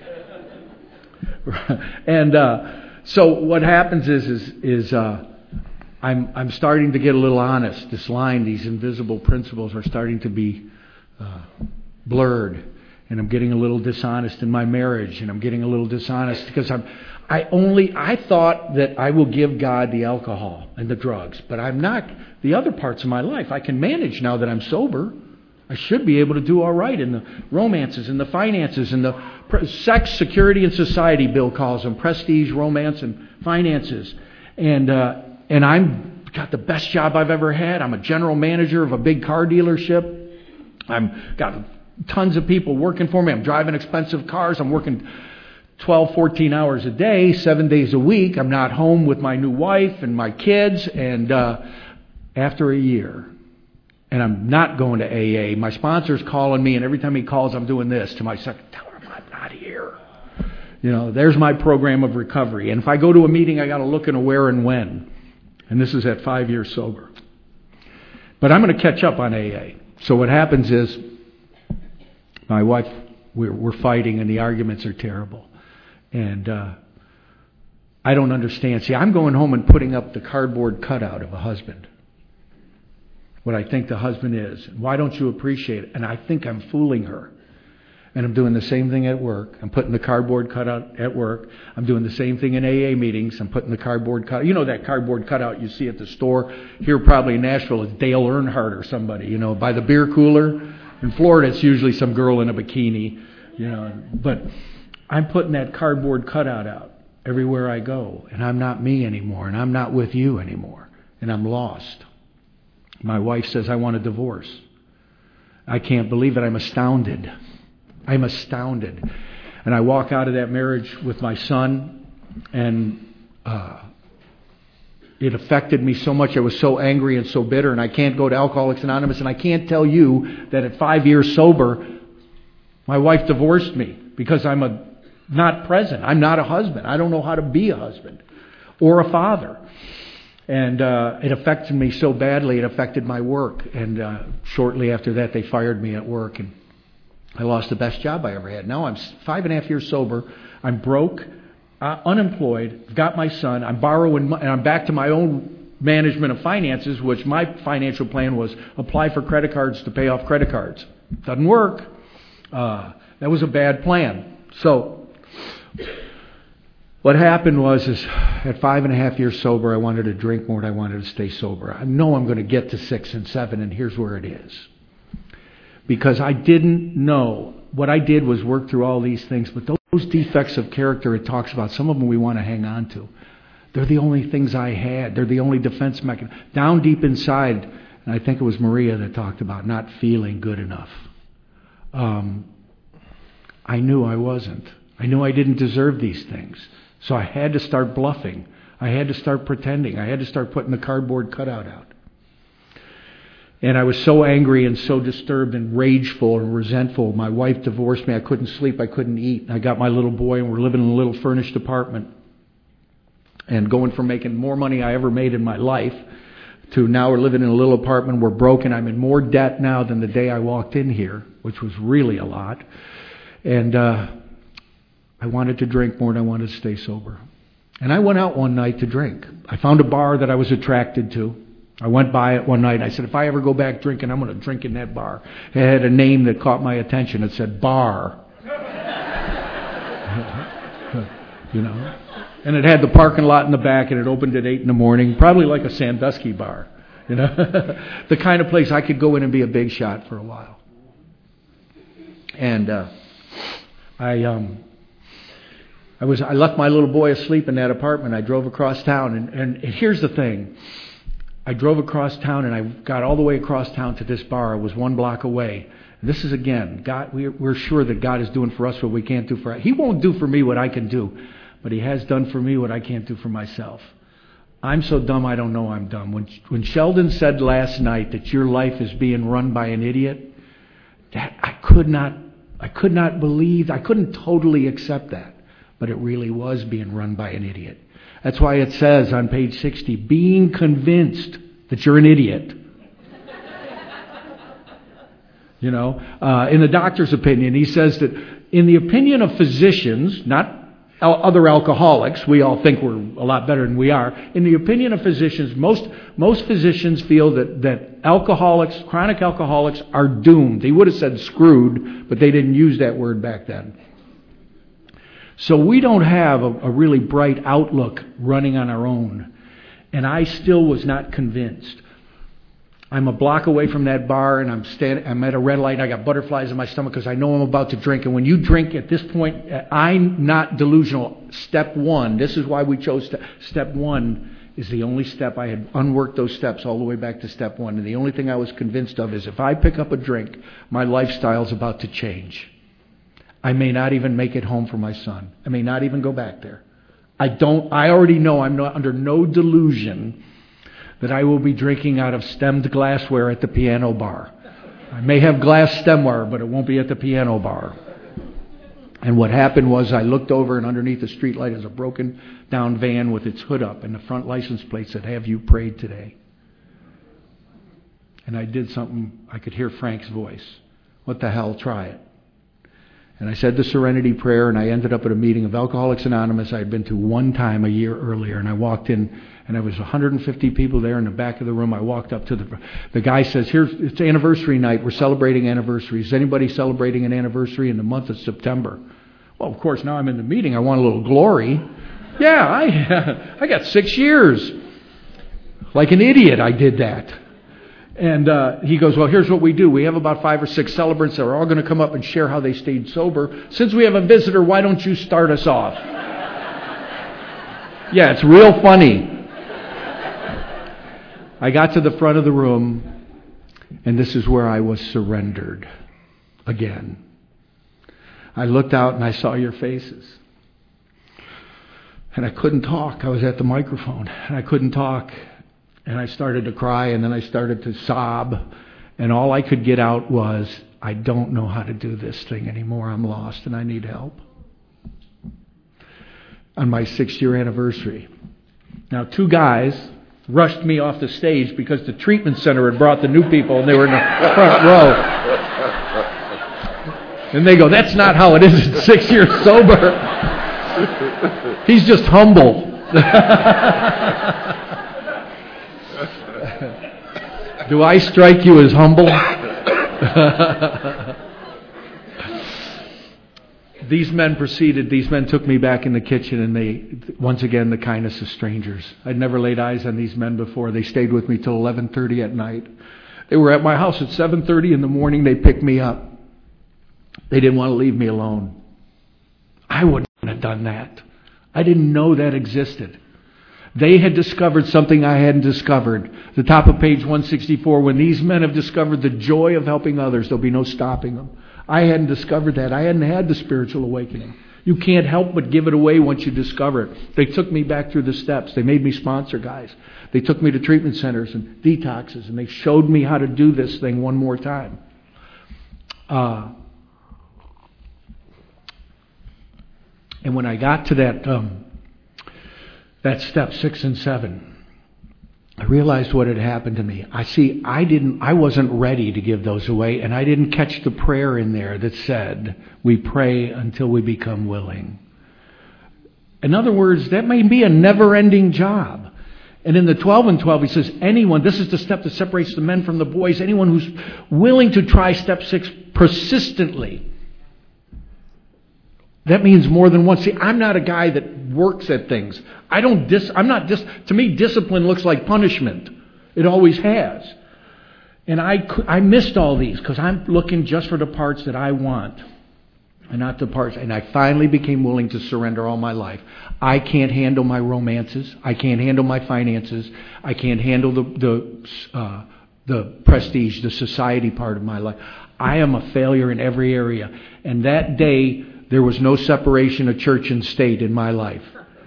And uh, so what happens is, is, is uh, I'm, I'm starting to get a little honest. This line, these invisible principles are starting to be uh, blurred. And I'm getting a little dishonest in my marriage, and I'm getting a little dishonest because I'm, I only, I thought that I will give God the alcohol and the drugs, but I'm not the other parts of my life. I can manage now that I'm sober. I should be able to do all right in the romances and the finances and the sex, security, and society, Bill calls them, prestige, romance, and finances. And, uh, and I'm got the best job I've ever had. I'm a general manager of a big car dealership. I'm got tons of people working for me. I'm driving expensive cars. I'm working twelve, fourteen hours a day, seven days a week. I'm not home with my new wife and my kids. And uh, after a year, and I'm not going to A A, my sponsor's calling me, and every time he calls, I'm doing this to my secretary. Tell him I'm not here. You know, there's my program of recovery. And if I go to a meeting, I got to look and where and when. And this is at five years sober. But I'm going to catch up on A A. So what happens is, my wife, we're, we're fighting, and the arguments are terrible. And uh, I don't understand. See, I'm going home and putting up the cardboard cutout of a husband. What I think the husband is. Why don't you appreciate it? And I think I'm fooling her. And I'm doing the same thing at work. I'm putting the cardboard cutout at work. I'm doing the same thing in A A meetings. I'm putting the cardboard cutout. You know that cardboard cutout you see at the store? Here probably in Nashville is Dale Earnhardt or somebody, you know, by the beer cooler. In Florida, it's usually some girl in a bikini, you know. But I'm putting that cardboard cutout out everywhere I go. And I'm not me anymore. And I'm not with you anymore. And I'm lost. My wife says, I want a divorce. I can't believe it. I'm astounded. I'm astounded. And I walk out of that marriage with my son, and uh, it affected me so much. I was so angry and so bitter, and I can't go to Alcoholics Anonymous, and I can't tell you that at five years sober, my wife divorced me because I'm a not present. I'm not a husband. I don't know how to be a husband or a father. And uh, it affected me so badly, it affected my work. And uh, shortly after that, they fired me at work, and I lost the best job I ever had. Now I'm five and a half years sober. I'm broke, uh, unemployed, got my son. I'm borrowing, and I'm back to my own management of finances, which my financial plan was apply for credit cards to pay off credit cards. Doesn't work. Uh, that was a bad plan. So What happened was, is at five and a half years sober, I wanted to drink more than I wanted to stay sober. I know I'm going to get to six and seven, and here's where it is. Because I didn't know. What I did was work through all these things, but those defects of character it talks about, some of them we want to hang on to. They're the only things I had. They're the only defense mechanism. Down deep inside, and I think it was Maria that talked about not feeling good enough. Um, I knew I wasn't. I knew I didn't deserve these things. So I had to start bluffing. I had to start pretending. I had to start putting the cardboard cutout out. And I was so angry and so disturbed and rageful and resentful. My wife divorced me. I couldn't sleep. I couldn't eat. I got my little boy, and we're living in a little furnished apartment. And going from making more money I ever made in my life to now we're living in a little apartment. We're broken. I'm in more debt now than the day I walked in here, which was really a lot. And uh, I wanted to drink more than I wanted to stay sober. And I went out one night to drink. I found a bar that I was attracted to. I went by it one night and I said, if I ever go back drinking, I'm going to drink in that bar. It had a name that caught my attention. It said Bar. You know? And it had the parking lot in the back, and it opened at eight in the morning, probably like a Sandusky bar. You know? The kind of place I could go in and be a big shot for a while. And uh, I... um. I was. I left my little boy asleep in that apartment. I drove across town, and, and here's the thing. I drove across town, and I got all the way across town to this bar. It was one block away. And this is, again, God. We're, we're sure that God is doing for us what we can't do for us. He won't do for me what I can do, but He has done for me what I can't do for myself. I'm so dumb I don't know I'm dumb. When, when Sheldon said last night that your life is being run by an idiot, that I could not, I could not believe, I couldn't totally accept that. But it really was being run by an idiot. That's why it says on page sixty, being convinced that you're an idiot. You know, uh, in the doctor's opinion, he says that in the opinion of physicians, not al- other alcoholics, we all think we're a lot better than we are. In the opinion of physicians, most most physicians feel that, that alcoholics, chronic alcoholics, are doomed. They would have said screwed, but they didn't use that word back then. So we don't have a, a really bright outlook running on our own. And I still was not convinced. I'm a block away from that bar, and I'm standing. I'm at a red light, and I got butterflies in my stomach because I know I'm about to drink. And when you drink at this point, I'm not delusional. Step one, this is why we chose step, step one is the only step. I had unworked those steps all the way back to step one. And the only thing I was convinced of is if I pick up a drink, my lifestyle's about to change. I may not even make it home for my son. I may not even go back there. I don't. I already know I'm not under no delusion that I will be drinking out of stemmed glassware at the piano bar. I may have glass stemware, but it won't be at the piano bar. And what happened was I looked over, and underneath the streetlight is a broken down van with its hood up, and the front license plate said, "Have you prayed today?" And I did something. I could hear Frank's voice. What the hell? Try it. And I said the Serenity Prayer, and I ended up at a meeting of Alcoholics Anonymous I had been to one time a year earlier. And I walked in, and there was one hundred fifty people there in the back of the room. I walked up to the the guy says, "Here's it's anniversary night. We're celebrating anniversaries. Is anybody celebrating an anniversary in the month of September?" Well, of course, now I'm in the meeting. I want a little glory. Yeah, I I got six years. Like an idiot, I did that. And uh, he goes, "Well, here's what we do. We have about five or six celebrants that are all going to come up and share how they stayed sober. Since we have a visitor, why don't you start us off?" Yeah, it's real funny. I got to the front of the room, and this is where I was surrendered again. I looked out and I saw your faces. And I couldn't talk. I was at the microphone, and I couldn't talk. And I started to cry, and then I started to sob. And all I could get out was, "I don't know how to do this thing anymore. I'm lost, and I need help." On my six-year anniversary. Now, two guys rushed me off the stage because the treatment center had brought the new people, and they were in the front row. And they go, "That's not how it is at six years sober. He's just humble." Do I strike you as humble? these men proceeded, these men took me back in the kitchen, and they, once again, the kindness of strangers. I'd never laid eyes on these men before. They stayed with me till eleven thirty at night. They were at my house at seven thirty in the morning. They picked me up. They didn't want to leave me alone. I wouldn't have done that. I didn't know that existed. They had discovered something I hadn't discovered. The top of page one sixty-four, when these men have discovered the joy of helping others, there'll be no stopping them. I hadn't discovered that. I hadn't had the spiritual awakening. You can't help but give it away once you discover it. They took me back through the steps. They made me sponsor guys. They took me to treatment centers and detoxes, and they showed me how to do this thing one more time. Uh, and when I got to that um, that step six and seven, I realized what had happened to me. I see, I didn't, I wasn't ready to give those away, and I didn't catch the prayer in there that said, we pray until we become willing. In other words, that may be a never-ending job. And in the twelve and twelve, he says, anyone, this is the step that separates the men from the boys, anyone who's willing to try step six persistently. That means more than once. See, I'm not a guy that works at things. I don't dis, I'm not dis, to me, discipline looks like punishment. It always has. And I, I missed all these because I'm looking just for the parts that I want and not the parts. And I finally became willing to surrender all my life. I can't handle my romances. I can't handle my finances. I can't handle the, the, uh, the prestige, the society part of my life. I am a failure in every area. And that day, there was no separation of church and state in my life.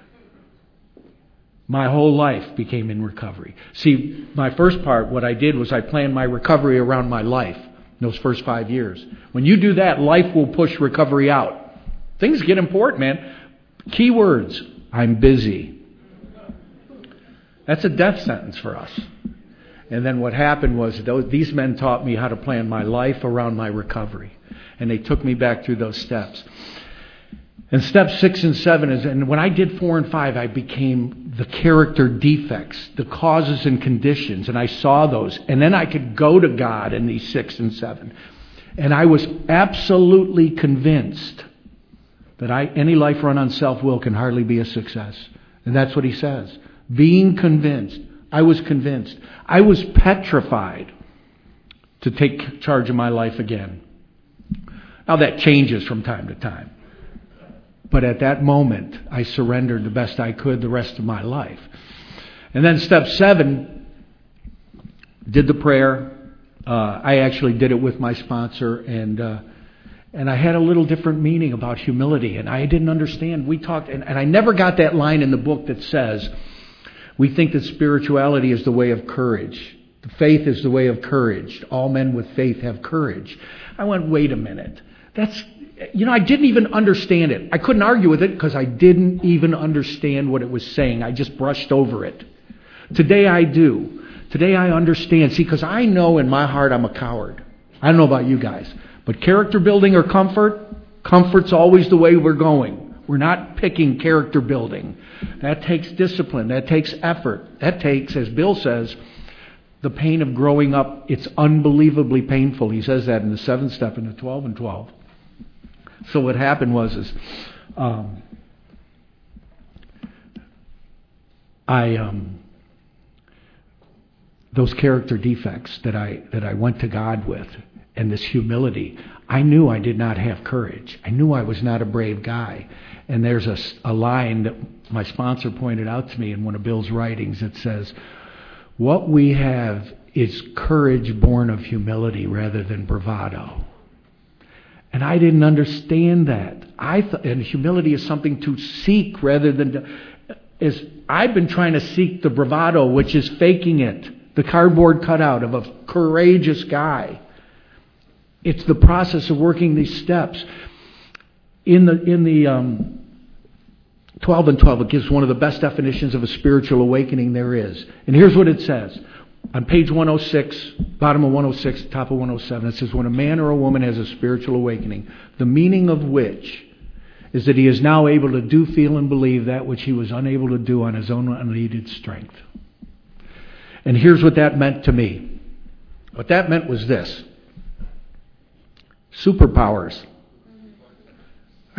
My whole life became in recovery. See, my first part, what I did was I planned my recovery around my life in those first five years. When you do that, life will push recovery out. Things get important, man. Key words, I'm busy. That's a death sentence for us. And then what happened was those, these men taught me how to plan my life around my recovery. And they took me back through those steps. And step six and seven is, and when I did four and five, I became the character defects, the causes and conditions, and I saw those. And then I could go to God in these six and seven. And I was absolutely convinced that I, any life run on self-will can hardly be a success. And that's what he says. Being convinced. I was convinced. I was petrified to take charge of my life again. Now that changes from time to time. But at that moment, I surrendered the best I could the rest of my life. And then step seven, did the prayer. Uh, I actually did it with my sponsor, and uh, and I had a little different meaning about humility, and I didn't understand. We talked, and, and I never got that line in the book that says, we think that spirituality is the way of courage. The faith is the way of courage. All men with faith have courage. I went, wait a minute. That's, you know, I didn't even understand it. I couldn't argue with it because I didn't even understand what it was saying. I just brushed over it. Today I do. Today I understand. See, because I know in my heart I'm a coward. I don't know about you guys. But character building or comfort, comfort's always the way we're going. We're not picking character building. That takes discipline. That takes effort. That takes, as Bill says, the pain of growing up. It's unbelievably painful. He says that in the seventh step in the twelve and twelve. So what happened was is um, I um, those character defects that I that I went to God with, and this humility, I knew I did not have courage. I knew I was not a brave guy. And there's a, a line that my sponsor pointed out to me in one of Bill's writings that says, what we have is courage born of humility rather than bravado. And I didn't understand that. I th- and humility is something to seek rather than to, is I've been trying to seek the bravado, which is faking it, the cardboard cutout of a courageous guy. It's the process of working these steps. In the in the um, twelve and twelve, it gives one of the best definitions of a spiritual awakening there is. And here's what it says. On page one oh six, bottom of one oh six, top of one oh seven, it says, when a man or a woman has a spiritual awakening, the meaning of which is that he is now able to do, feel, and believe that which he was unable to do on his own unaided strength. And here's what that meant to me. What that meant was this. Superpowers. I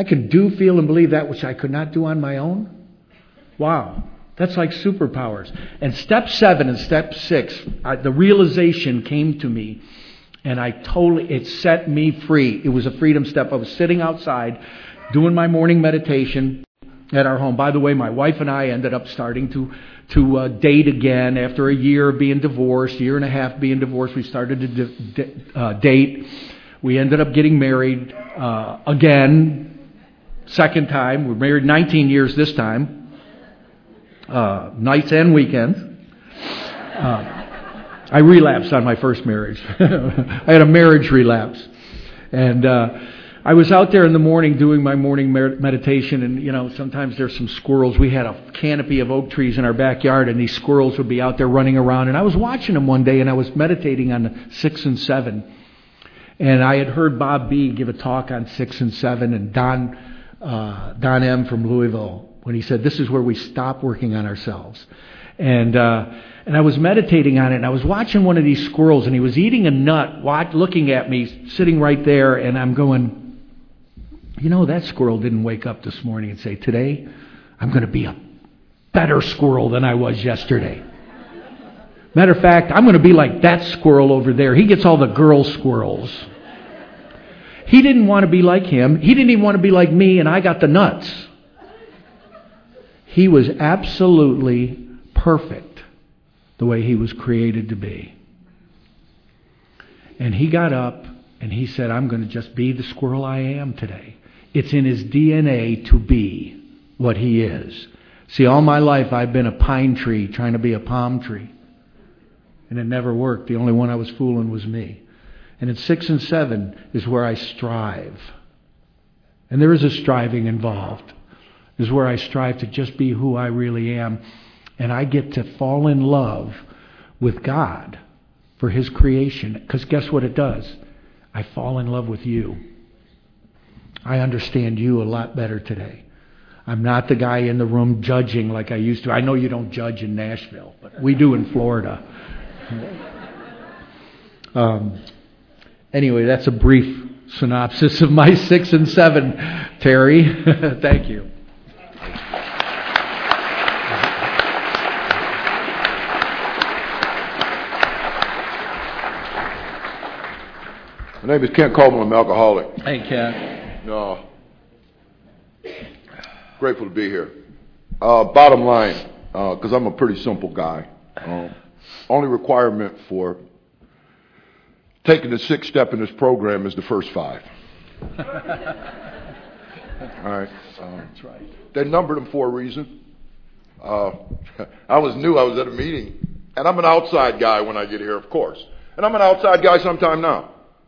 I can do, feel, and believe that which I could not do on my own. Wow. That's like superpowers. And step seven and step six, I, the realization came to me, and I totally, it set me free. It was a freedom step. I was sitting outside doing my morning meditation at our home. By the way, my wife and I ended up starting to to uh, date again after a year of being divorced, year and a half being divorced. We started to d- d- uh, date. We ended up getting married uh, again, second time. We were married nineteen years this time, uh, nights and weekends. Uh, I relapsed on my first marriage. I had a marriage relapse. And uh, I was out there in the morning doing my morning mer- meditation, and, you know, sometimes there's some squirrels. We had a canopy of oak trees in our backyard, and these squirrels would be out there running around. And I was watching them one day, and I was meditating on six and seven. And I had heard Bob B. give a talk on six and seven, and Don, uh, Don M. from Louisville, when he said, this is where we stop working on ourselves. And uh, and I was meditating on it, and I was watching one of these squirrels, and he was eating a nut, watch, looking at me, sitting right there, and I'm going, you know, that squirrel didn't wake up this morning and say, today I'm going to be a better squirrel than I was yesterday. Matter of fact, I'm going to be like that squirrel over there. He gets all the girl squirrels. He didn't want to be like him. He didn't even want to be like me, and I got the nuts. He was absolutely perfect the way he was created to be. And he got up and he said, I'm going to just be the squirrel I am today. It's in his D N A to be what he is. See, all my life I've been a pine tree trying to be a palm tree. And it never worked. The only one I was fooling was me. And in six and seven is where I strive. And there is a striving involved. Is where I strive to just be who I really am. And I get to fall in love with God for His creation. Because guess what it does? I fall in love with you. I understand you a lot better today. I'm not the guy in the room judging like I used to. I know you don't judge in Nashville, but we do in Florida. Um, anyway, that's a brief synopsis of my six and seven, Terry. Thank you. My name is Kent Coleman. I'm an alcoholic. Hey, Kent. No. Grateful to be here. Uh, bottom line, because uh, I'm a pretty simple guy. Um, only requirement for taking the sixth step in this program is the first five. All right. Um, That's right. They numbered them for a reason. Uh, I was new. I was at a meeting. And I'm an outside guy when I get here, of course. And I'm an outside guy sometime now.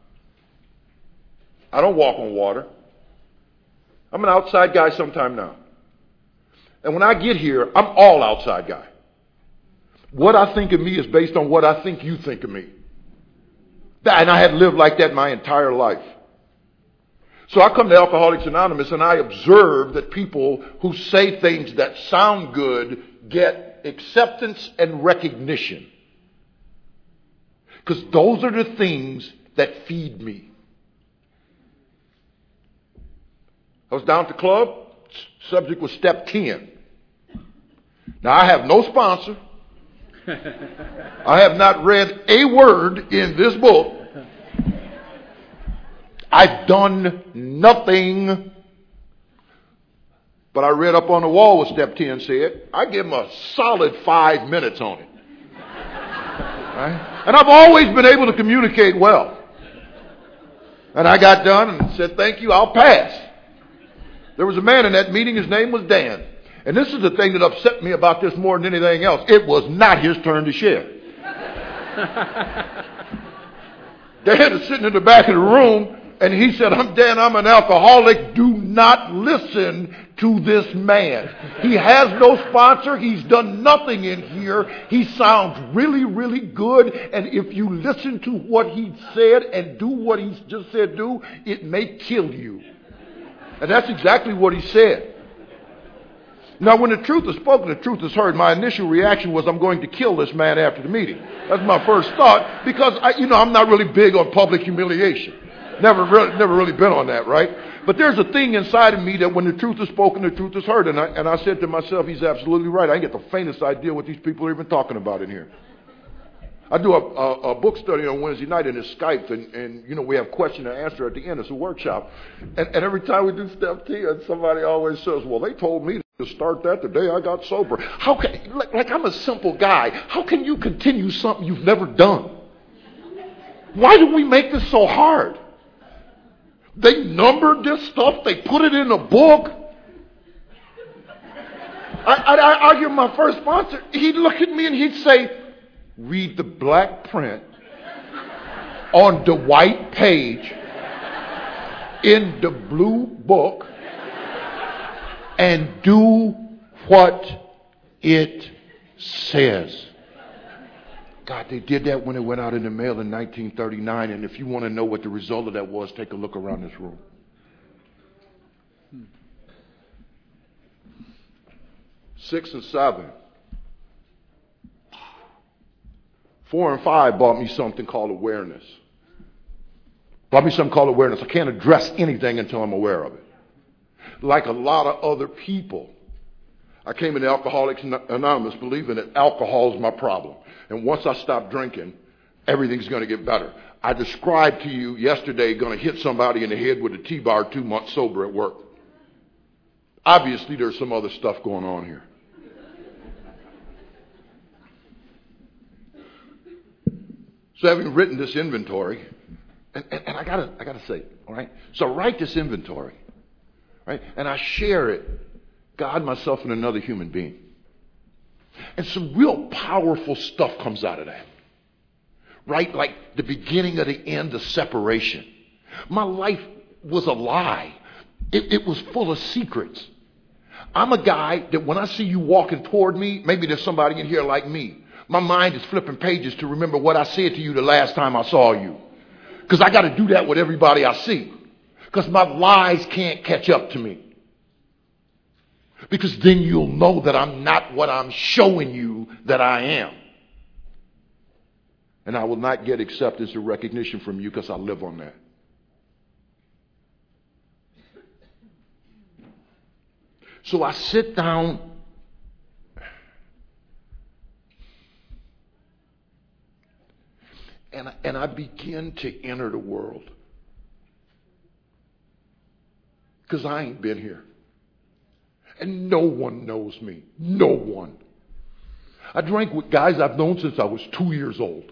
I don't walk on water. I'm an outside guy sometime now. And when I get here, I'm all outside guy. What I think of me is based on what I think you think of me. And I had lived like that my entire life. So I come to Alcoholics Anonymous and I observe that people who say things that sound good get acceptance and recognition. Because those are the things that feed me. I was down at the club. Subject was step ten. Now, I have no sponsor. I have not read a word in this book. I've done nothing. But I read up on the wall what step ten said. I give them a solid five minutes on it. Right? And I've always been able to communicate well. And I got done and said, thank you, I'll pass. There was a man in that meeting, his name was Dan. And this is the thing that upset me about this more than anything else. It was not his turn to share. Dan is sitting in the back of the room, and he said, I'm Dan, I'm an alcoholic. Do not listen to this man. He has no sponsor. He's done nothing in here. He sounds really, really good. And if you listen to what he said and do what he just said do, it may kill you. And that's exactly what he said. Now, when the truth is spoken, the truth is heard, my initial reaction was, I'm going to kill this man after the meeting. That's my first thought, because I, you know, I'm not really big on public humiliation. Never really, never really been on that, right? But there's a thing inside of me that when the truth is spoken, the truth is heard. And I, and I said to myself, he's absolutely right. I ain't get the faintest idea what these people are even talking about in here. I do a, a, a book study on Wednesday night, and it's Skype, and, and you know we have question and answer at the end. It's a workshop. And, and every time we do step T, and somebody always says, well, they told me to start that the day I got sober. How can, like, like I'm a simple guy. How can you continue something you've never done? Why do we make this so hard? They numbered this stuff. They put it in a book. I, I, I argue with my first sponsor. He'd look at me and he'd say, read the black print on the white page in the blue book and do what it says. God, they did that when it went out in the mail in nineteen thirty-nine, and if you want to know what the result of that was, take a look around this room. Six and seven. Four and five bought me something called awareness. Bought me something called awareness. I can't address anything until I'm aware of it. Like a lot of other people, I came into Alcoholics Anonymous believing that alcohol is my problem. And once I stop drinking, everything's going to get better. I described to you yesterday going to hit somebody in the head with a T-bar two months sober at work. Obviously, there's some other stuff going on here. So having written this inventory, and, and, and I gotta I gotta say, all right. So I write this inventory, right, and I share it, God, myself, and another human being. And some real powerful stuff comes out of that. Right? Like the beginning of the end of separation. My life was a lie. It, it was full of secrets. I'm a guy that when I see you walking toward me, maybe there's somebody in here like me. My mind is flipping pages to remember what I said to you the last time I saw you. Because I got to do that with everybody I see. Because my lies can't catch up to me. Because then you'll know that I'm not what I'm showing you that I am. And I will not get acceptance or recognition from you because I live on that. So I sit down and I, and I begin to enter the world. Because I ain't been here. And no one knows me. No one. I drank with guys I've known since I was two years old.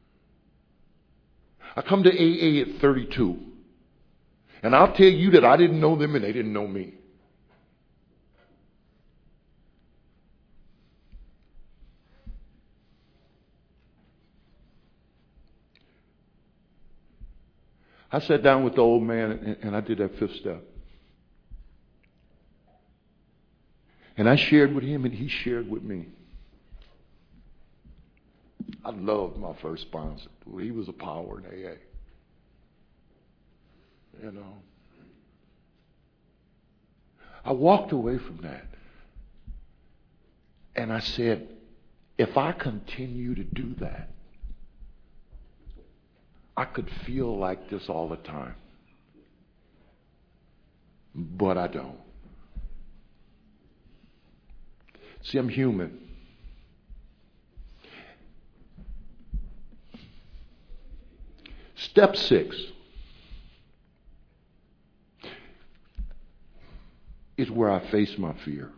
I come to A A at thirty-two. And I'll tell you that I didn't know them and they didn't know me. I sat down with the old man and, and I did that fifth step. And I shared with him and he shared with me. I loved my first sponsor. He was a power in A A. You know. I walked away from that. And I said, if I continue to do that, I could feel like this all the time. But I don't. See, I'm human. Step six is where I face my fear.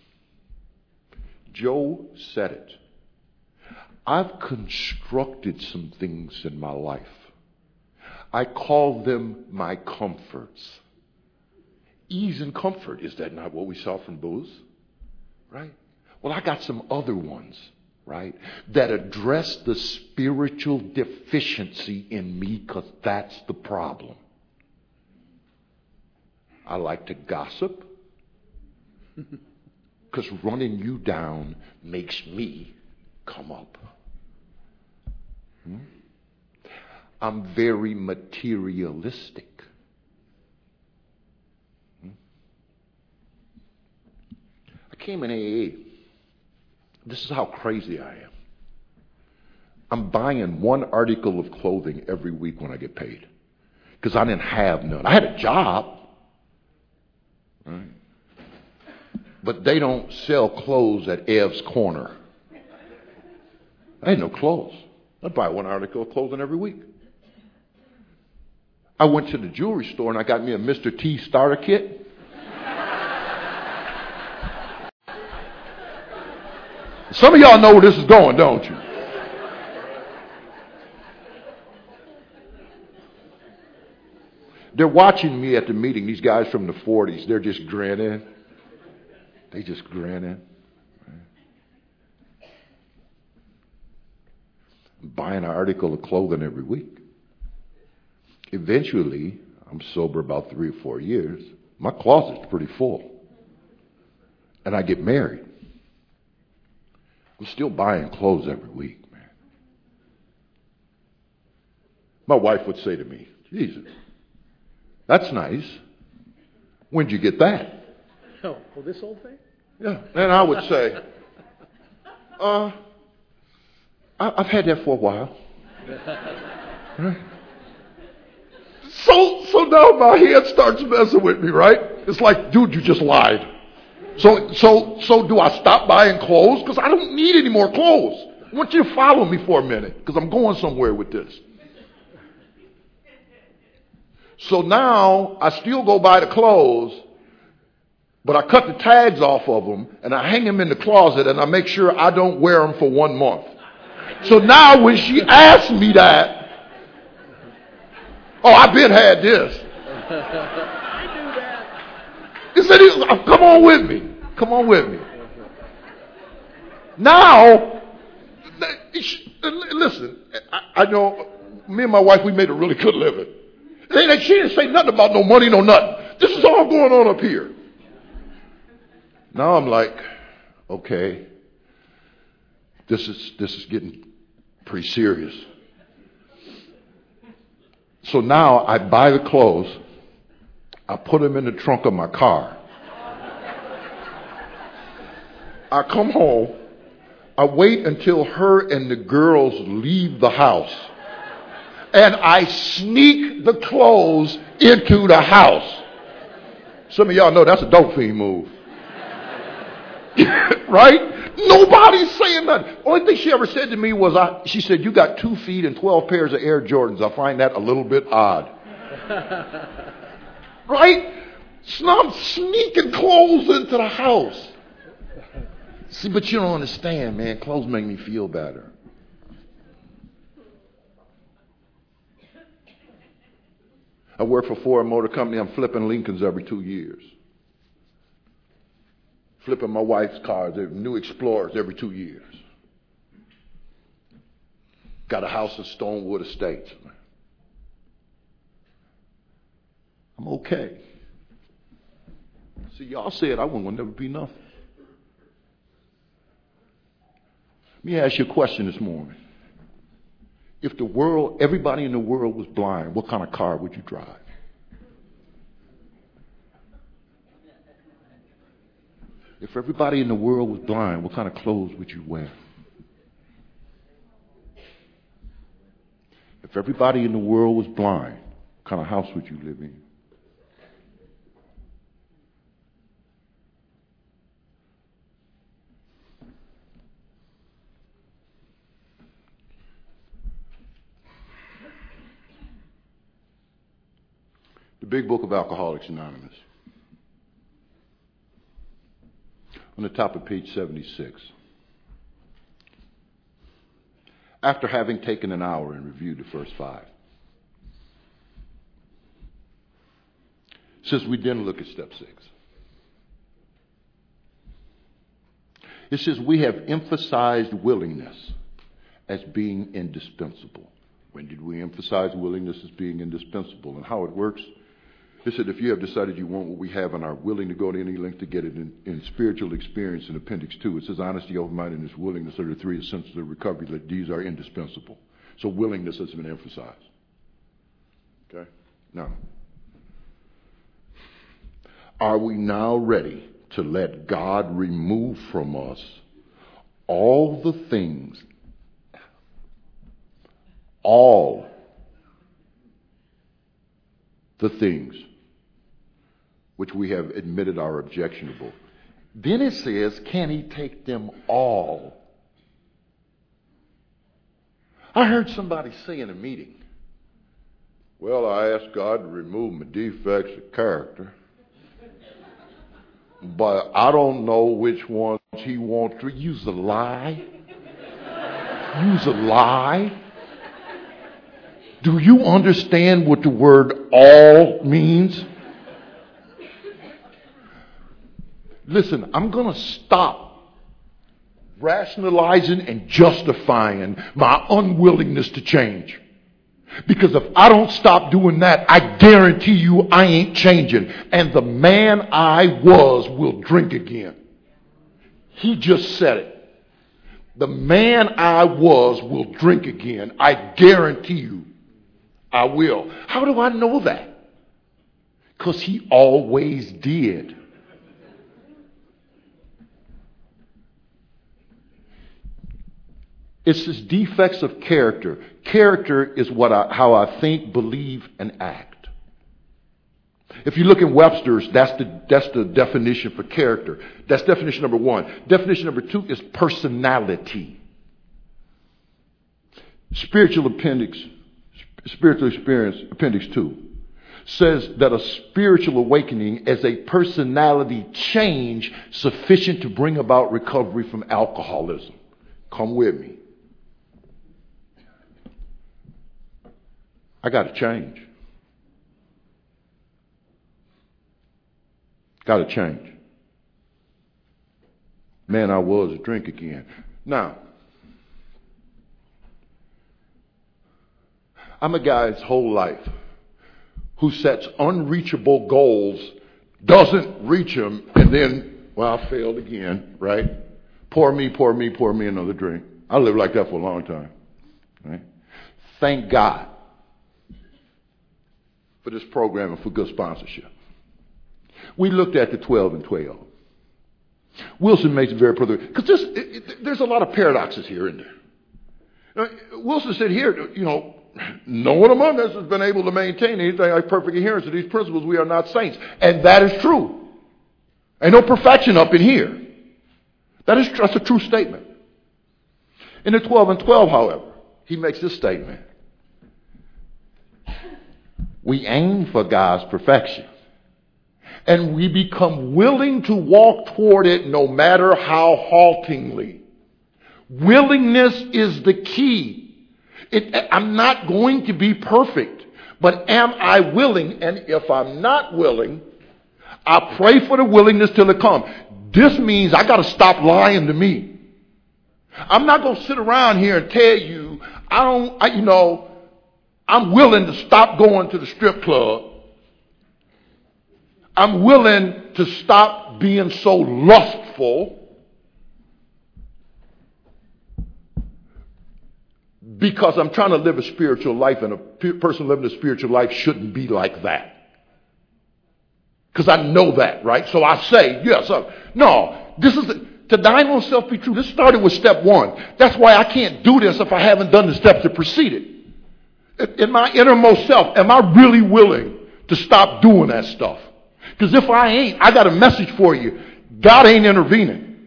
Joe said it. I've constructed some things in my life. I call them my comforts. Ease and comfort, is that not what we saw from booze? Right? Well, I got some other ones, right, that address the spiritual deficiency in me because that's the problem. I like to gossip because running you down makes me come up. Hmm? I'm very materialistic. Hmm? I came in A A. This is how crazy I am. I'm buying one article of clothing every week when I get paid. because I didn't have none. I had a job, right? But they don't sell clothes at Ev's Corner. I had no clothes. I'd buy one article of clothing every week. I went to the jewelry store and I got me a Mister T starter kit. Some of y'all know where this is going, don't you? They're watching me at the meeting. These guys from the forties, they're just grinning. They just grinning. Buying an article of clothing every week. Eventually, I'm sober about three or four years. My closet's pretty full. And I get married. I'm still buying clothes every week, man. My wife would say to me, Jesus, that's nice. When'd you get that? Oh, well, this old thing? Yeah. And I would say, uh, I, I've had that for a while. Right? So, so now my head starts messing with me, right? It's like, dude, you just lied. So, so, so do I stop buying clothes? Because I don't need any more clothes. I want you to follow me for a minute because I'm going somewhere with this. So now I still go buy the clothes, but I cut the tags off of them and I hang them in the closet and I make sure I don't wear them for one month. So now when she asks me that, oh, I've been had this. He said, come on with me. Come on with me. Now, listen, I, I know me and my wife, we made a really good living. She didn't say nothing about no money, no nothing. This is all going on up here. Now I'm like, okay, this is this is getting pretty serious. So now I buy the clothes, I put them in the trunk of my car. I come home, I wait until her and the girls leave the house, and I sneak the clothes into the house. Some of y'all know that's a dope fiend move. Right? Nobody's saying nothing. Only thing she ever said to me was, I, she said, you got two feet and twelve pairs of Air Jordans. I find that a little bit odd. Right? So I'm sneaking clothes into the house. See, but you don't understand, man. Clothes make me feel better. I work for Ford Motor Company. I'm flipping Lincolns every two years. Flipping my wife's cars, new Explorers every two years. Got a house in Stonewood Estates. I'm okay. See, y'all said I wasn't going to never be nothing. Let me ask you a question this morning. If the world, everybody in the world was blind, what kind of car would you drive? If everybody in the world was blind, what kind of clothes would you wear? If everybody in the world was blind, what kind of house would you live in? The Big Book of Alcoholics Anonymous. On the top of page seventy-six. After having taken an hour and reviewed the first five. It says we didn't look at step six. It says we have emphasized willingness as being indispensable. When did we emphasize willingness as being indispensable? And how it works? It said, if you have decided you want what we have and are willing to go to any length to get it in, in spiritual experience in Appendix two, it says honesty, open-mindedness, willingness are the three essentials of recovery, that these are indispensable. So willingness has been emphasized. Okay? Now, are we now ready to let God remove from us all the things, all the things which we have admitted are objectionable. Then it says, can he take them all? I heard somebody say in a meeting, well, I asked God to remove my defects of character, but I don't know which ones he wants to use. A lie? Use a lie? Do you understand what the word all means? Listen, I'm going to stop rationalizing and justifying my unwillingness to change. Because if I don't stop doing that, I guarantee you I ain't changing. And the man I was will drink again. He just said it. The man I was will drink again. I guarantee you I will. How do I know that? Because he always did. It's this defects of character. Character is what I, how I think, believe, and act. If you look in Webster's, that's the, that's the definition for character. That's definition number one. Definition number two is personality. Spiritual appendix, spiritual experience, appendix two, says that a spiritual awakening is a personality change sufficient to bring about recovery from alcoholism. Come with me. I got to change. Got to change. Man, I was a drink again. Now, I'm a guy his whole life who sets unreachable goals, doesn't reach them, and then, well, I failed again, right? Pour me, pour me, pour me another drink. I lived like that for a long time. Right? Thank God for this program and for good sponsorship. We looked at the twelve and twelve. Wilson makes it very clear, because there's, it, it, there's a lot of paradoxes here in there. Now, Wilson said here, you know, no one among us has been able to maintain anything like perfect adherence to these principles. We are not saints. And that is true. Ain't no perfection up in here. That is, that's a true statement. In the twelve and twelve, however, he makes this statement. We aim for God's perfection. And we become willing to walk toward it no matter how haltingly. Willingness is the key. It, I'm not going to be perfect, but am I willing? And if I'm not willing, I pray for the willingness till it comes. This means I got to stop lying to me. I'm not going to sit around here and tell you, I don't, I, you know, I'm willing to stop going to the strip club. I'm willing to stop being so lustful because I'm trying to live a spiritual life, and a person living a spiritual life shouldn't be like that. Because I know that, right? So I say, yes, uh, no, this is, the, to thine own self be true. This started with step one. That's why I can't do this if I haven't done the steps that preceded. In my innermost self, am I really willing to stop doing that stuff? Because if I ain't, I got a message for you. God ain't intervening.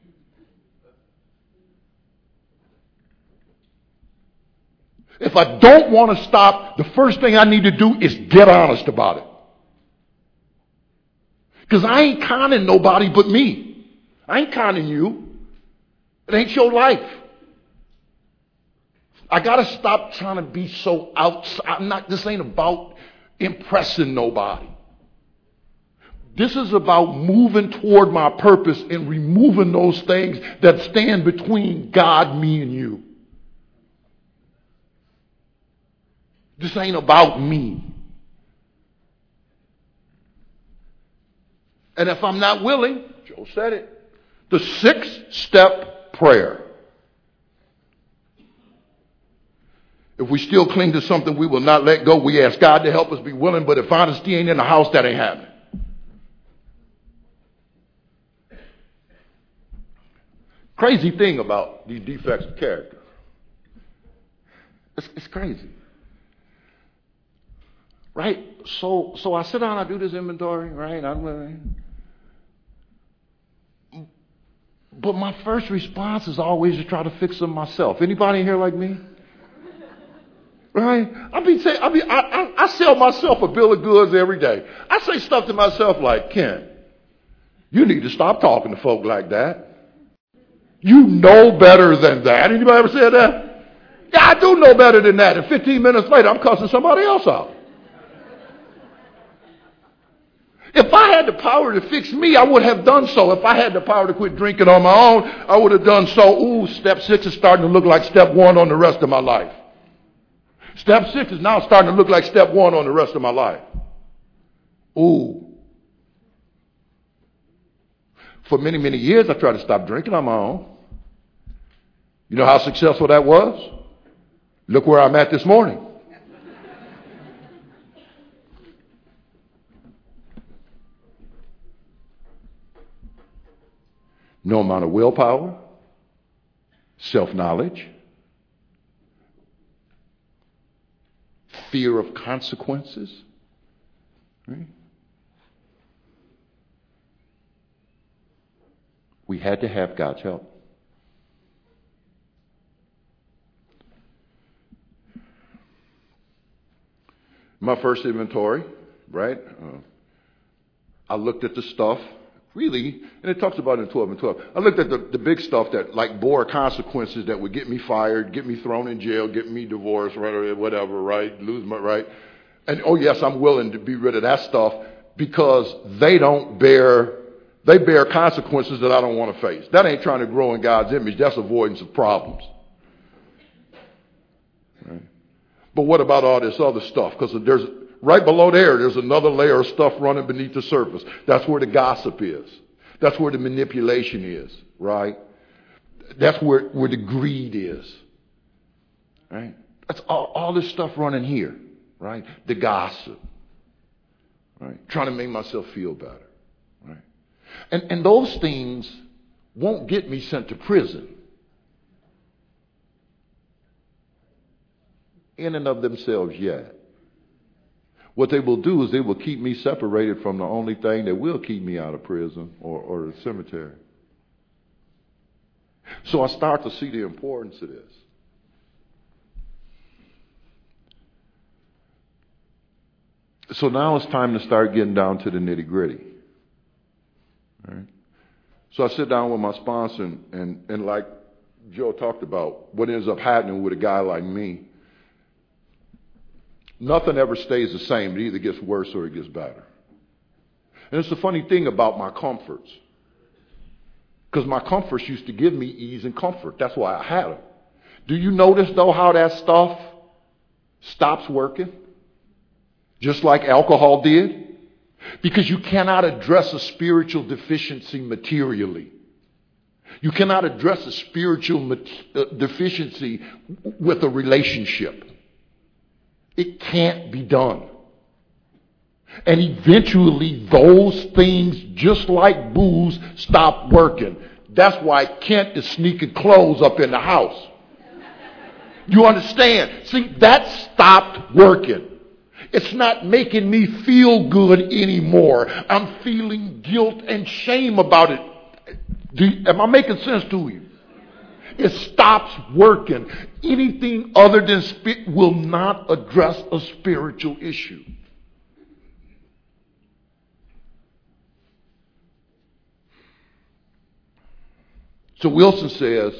If I don't want to stop, the first thing I need to do is get honest about it. Because I ain't conning nobody but me. I ain't conning you. It ain't your life. I got to stop trying to be so outside. I'm not, this ain't about impressing nobody. This is about moving toward my purpose and removing those things that stand between God, me, and you. This ain't about me. And if I'm not willing, Joe said it, the six-step prayer. If we still cling to something we will not let go, we ask God to help us be willing, but if honesty ain't in the house, that ain't happening. Crazy thing about these defects of character. It's, it's crazy. Right? So so I sit down, I do this inventory, right? I'm, but my first response is always to try to fix them myself. Anybody in here like me? Right? I be say, I, be, I, I, I sell myself a bill of goods every day. I say stuff to myself like, Ken, you need to stop talking to folk like that. You know better than that. Anybody ever said that? Yeah, I do know better than that. And fifteen minutes later, I'm cussing somebody else out. If I had the power to fix me, I would have done so. If I had the power to quit drinking on my own, I would have done so. Ooh, step six is starting to look like step one on the rest of my life. Step six is now starting to look like step one on the rest of my life. Ooh. For many, many years, I tried to stop drinking on my own. You know how successful that was? Look where I'm at this morning. No amount of willpower, self-knowledge, fear of consequences. Right? We had to have God's help. My first inventory, right? Uh, I looked at the stuff, really, and it talks about it in twelve and twelve. I looked at the, the big stuff that like bore consequences that would get me fired, get me thrown in jail, get me divorced, right, or whatever, right, lose my right. And oh yes, I'm willing to be rid of that stuff because they don't bear, they bear consequences that I don't want to face. That ain't trying to grow in God's image. That's avoidance of problems. Right? But what about all this other stuff? Because there's right below there, there's another layer of stuff running beneath the surface. That's where the gossip is. That's where the manipulation is, right? That's where, where the greed is, right? That's all, all this stuff running here, right? The gossip, right? Trying to make myself feel better, right? And, and those things won't get me sent to prison in and of themselves yet. What they will do is they will keep me separated from the only thing that will keep me out of prison or, or the cemetery. So I start to see the importance of this. So now it's time to start getting down to the nitty gritty. Right? So I sit down with my sponsor and, and, and like Joe talked about, what ends up happening with a guy like me, nothing ever stays the same. It either gets worse or it gets better. And it's the funny thing about my comforts. Because my comforts used to give me ease and comfort. That's why I had them. Do you notice, though, how that stuff stops working? Just like alcohol did? Because you cannot address a spiritual deficiency materially. You cannot address a spiritual deficiency with a relationship. It can't be done. And eventually those things, just like booze, stop working. That's why Kent is sneaking clothes up in the house. You understand? See, that stopped working. It's not making me feel good anymore. I'm feeling guilt and shame about it. Do, am I making sense to you? It stops working. Anything other than spirit will not address a spiritual issue. So Wilson says,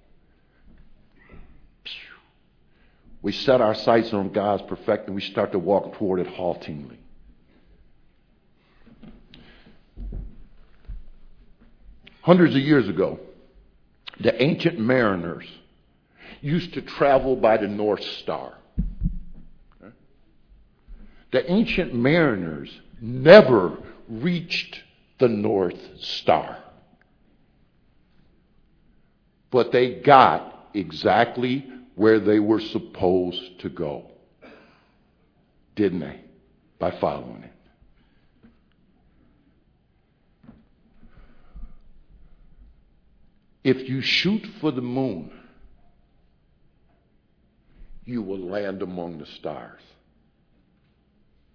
we set our sights on God's perfect and we start to walk toward it haltingly. Hundreds of years ago, the ancient mariners used to travel by the North Star. The ancient mariners never reached the North Star. But they got exactly where they were supposed to go. Didn't they? By following it. If you shoot for the moon, you will land among the stars.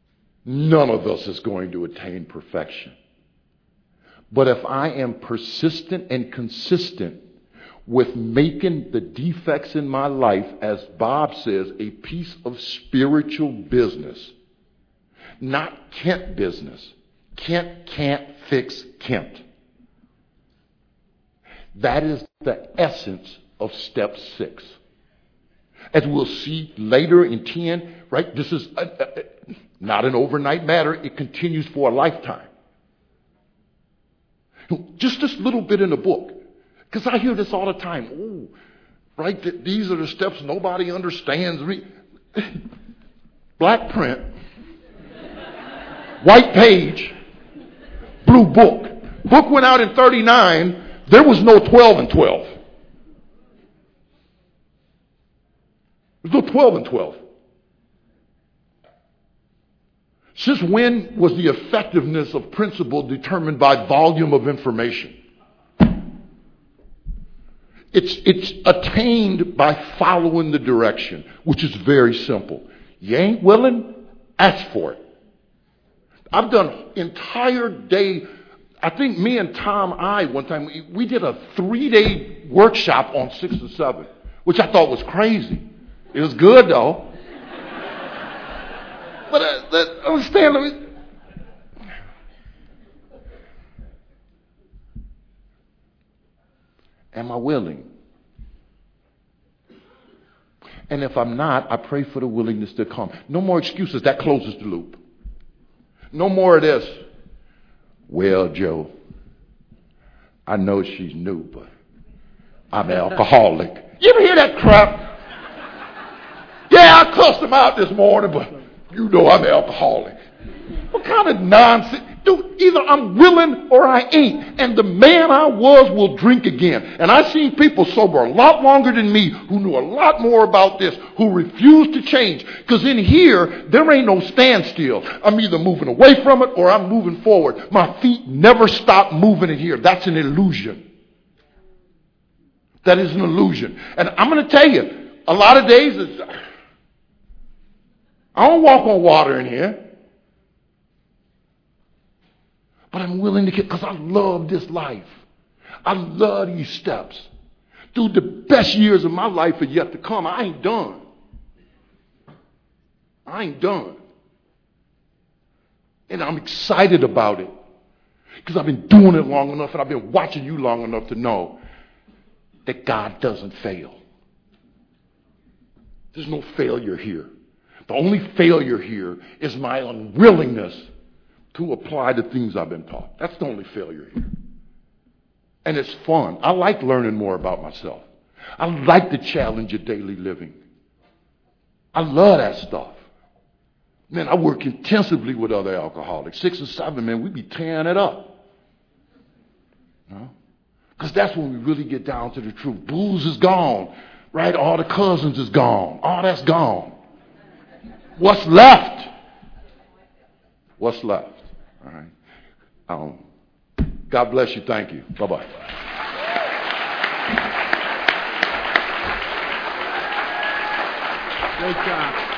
None of us is going to attain perfection. But if I am persistent and consistent with making the defects in my life, as Bob says, a piece of spiritual business, not Kent business. Kent can't fix Kent. That is the essence of step six. As we'll see later in ten, right? This is a, a, not an overnight matter. It continues for a lifetime. Just this little bit in the book. Because I hear this all the time. Oh, right? Th- these are the steps nobody understands. Re- Black print. White page. Blue book. Book went out in thirty-nine. There was no twelve and twelve. There's no twelve and twelve. Since when was the effectiveness of principle determined by volume of information? It's, it's attained by following the direction, which is very simple. You ain't willing? Ask for it. I've done entire day. I think me and Tom I one time, we, we did a three-day workshop on six and seven, which I thought was crazy. It was good, though. But uh, that, understand, let me, am I willing? And if I'm not, I pray for the willingness to come. No more excuses. That closes the loop. No more of this. Well, Joe, I know she's new, but I'm an alcoholic. You ever hear that crap? Yeah, I cussed him out this morning, but you know I'm an alcoholic. What kind of nonsense? Dude, either I'm willing or I ain't. And the man I was will drink again. And I've seen people sober a lot longer than me who knew a lot more about this, who refuse to change. Because in here, there ain't no standstill. I'm either moving away from it or I'm moving forward. My feet never stop moving in here. That's an illusion. That is an illusion. And I'm going to tell you, a lot of days, it's, I don't walk on water in here. But I'm willing to get, because I love this life. I love these steps. Dude, the best years of my life are yet to come. I ain't done. I ain't done. And I'm excited about it. Because I've been doing it long enough and I've been watching you long enough to know that God doesn't fail. There's no failure here. The only failure here is my unwillingness to apply the things I've been taught. That's the only failure here. And it's fun. I like learning more about myself. I like the challenge of daily living. I love that stuff. Man, I work intensively with other alcoholics. Six and seven, man, we be tearing it up. No? Because that's when we really get down to the truth. Booze is gone, right? All the cousins is gone. All that's gone. What's left? What's left? All right. Um, God bless you. Thank you. Bye-bye. Great job.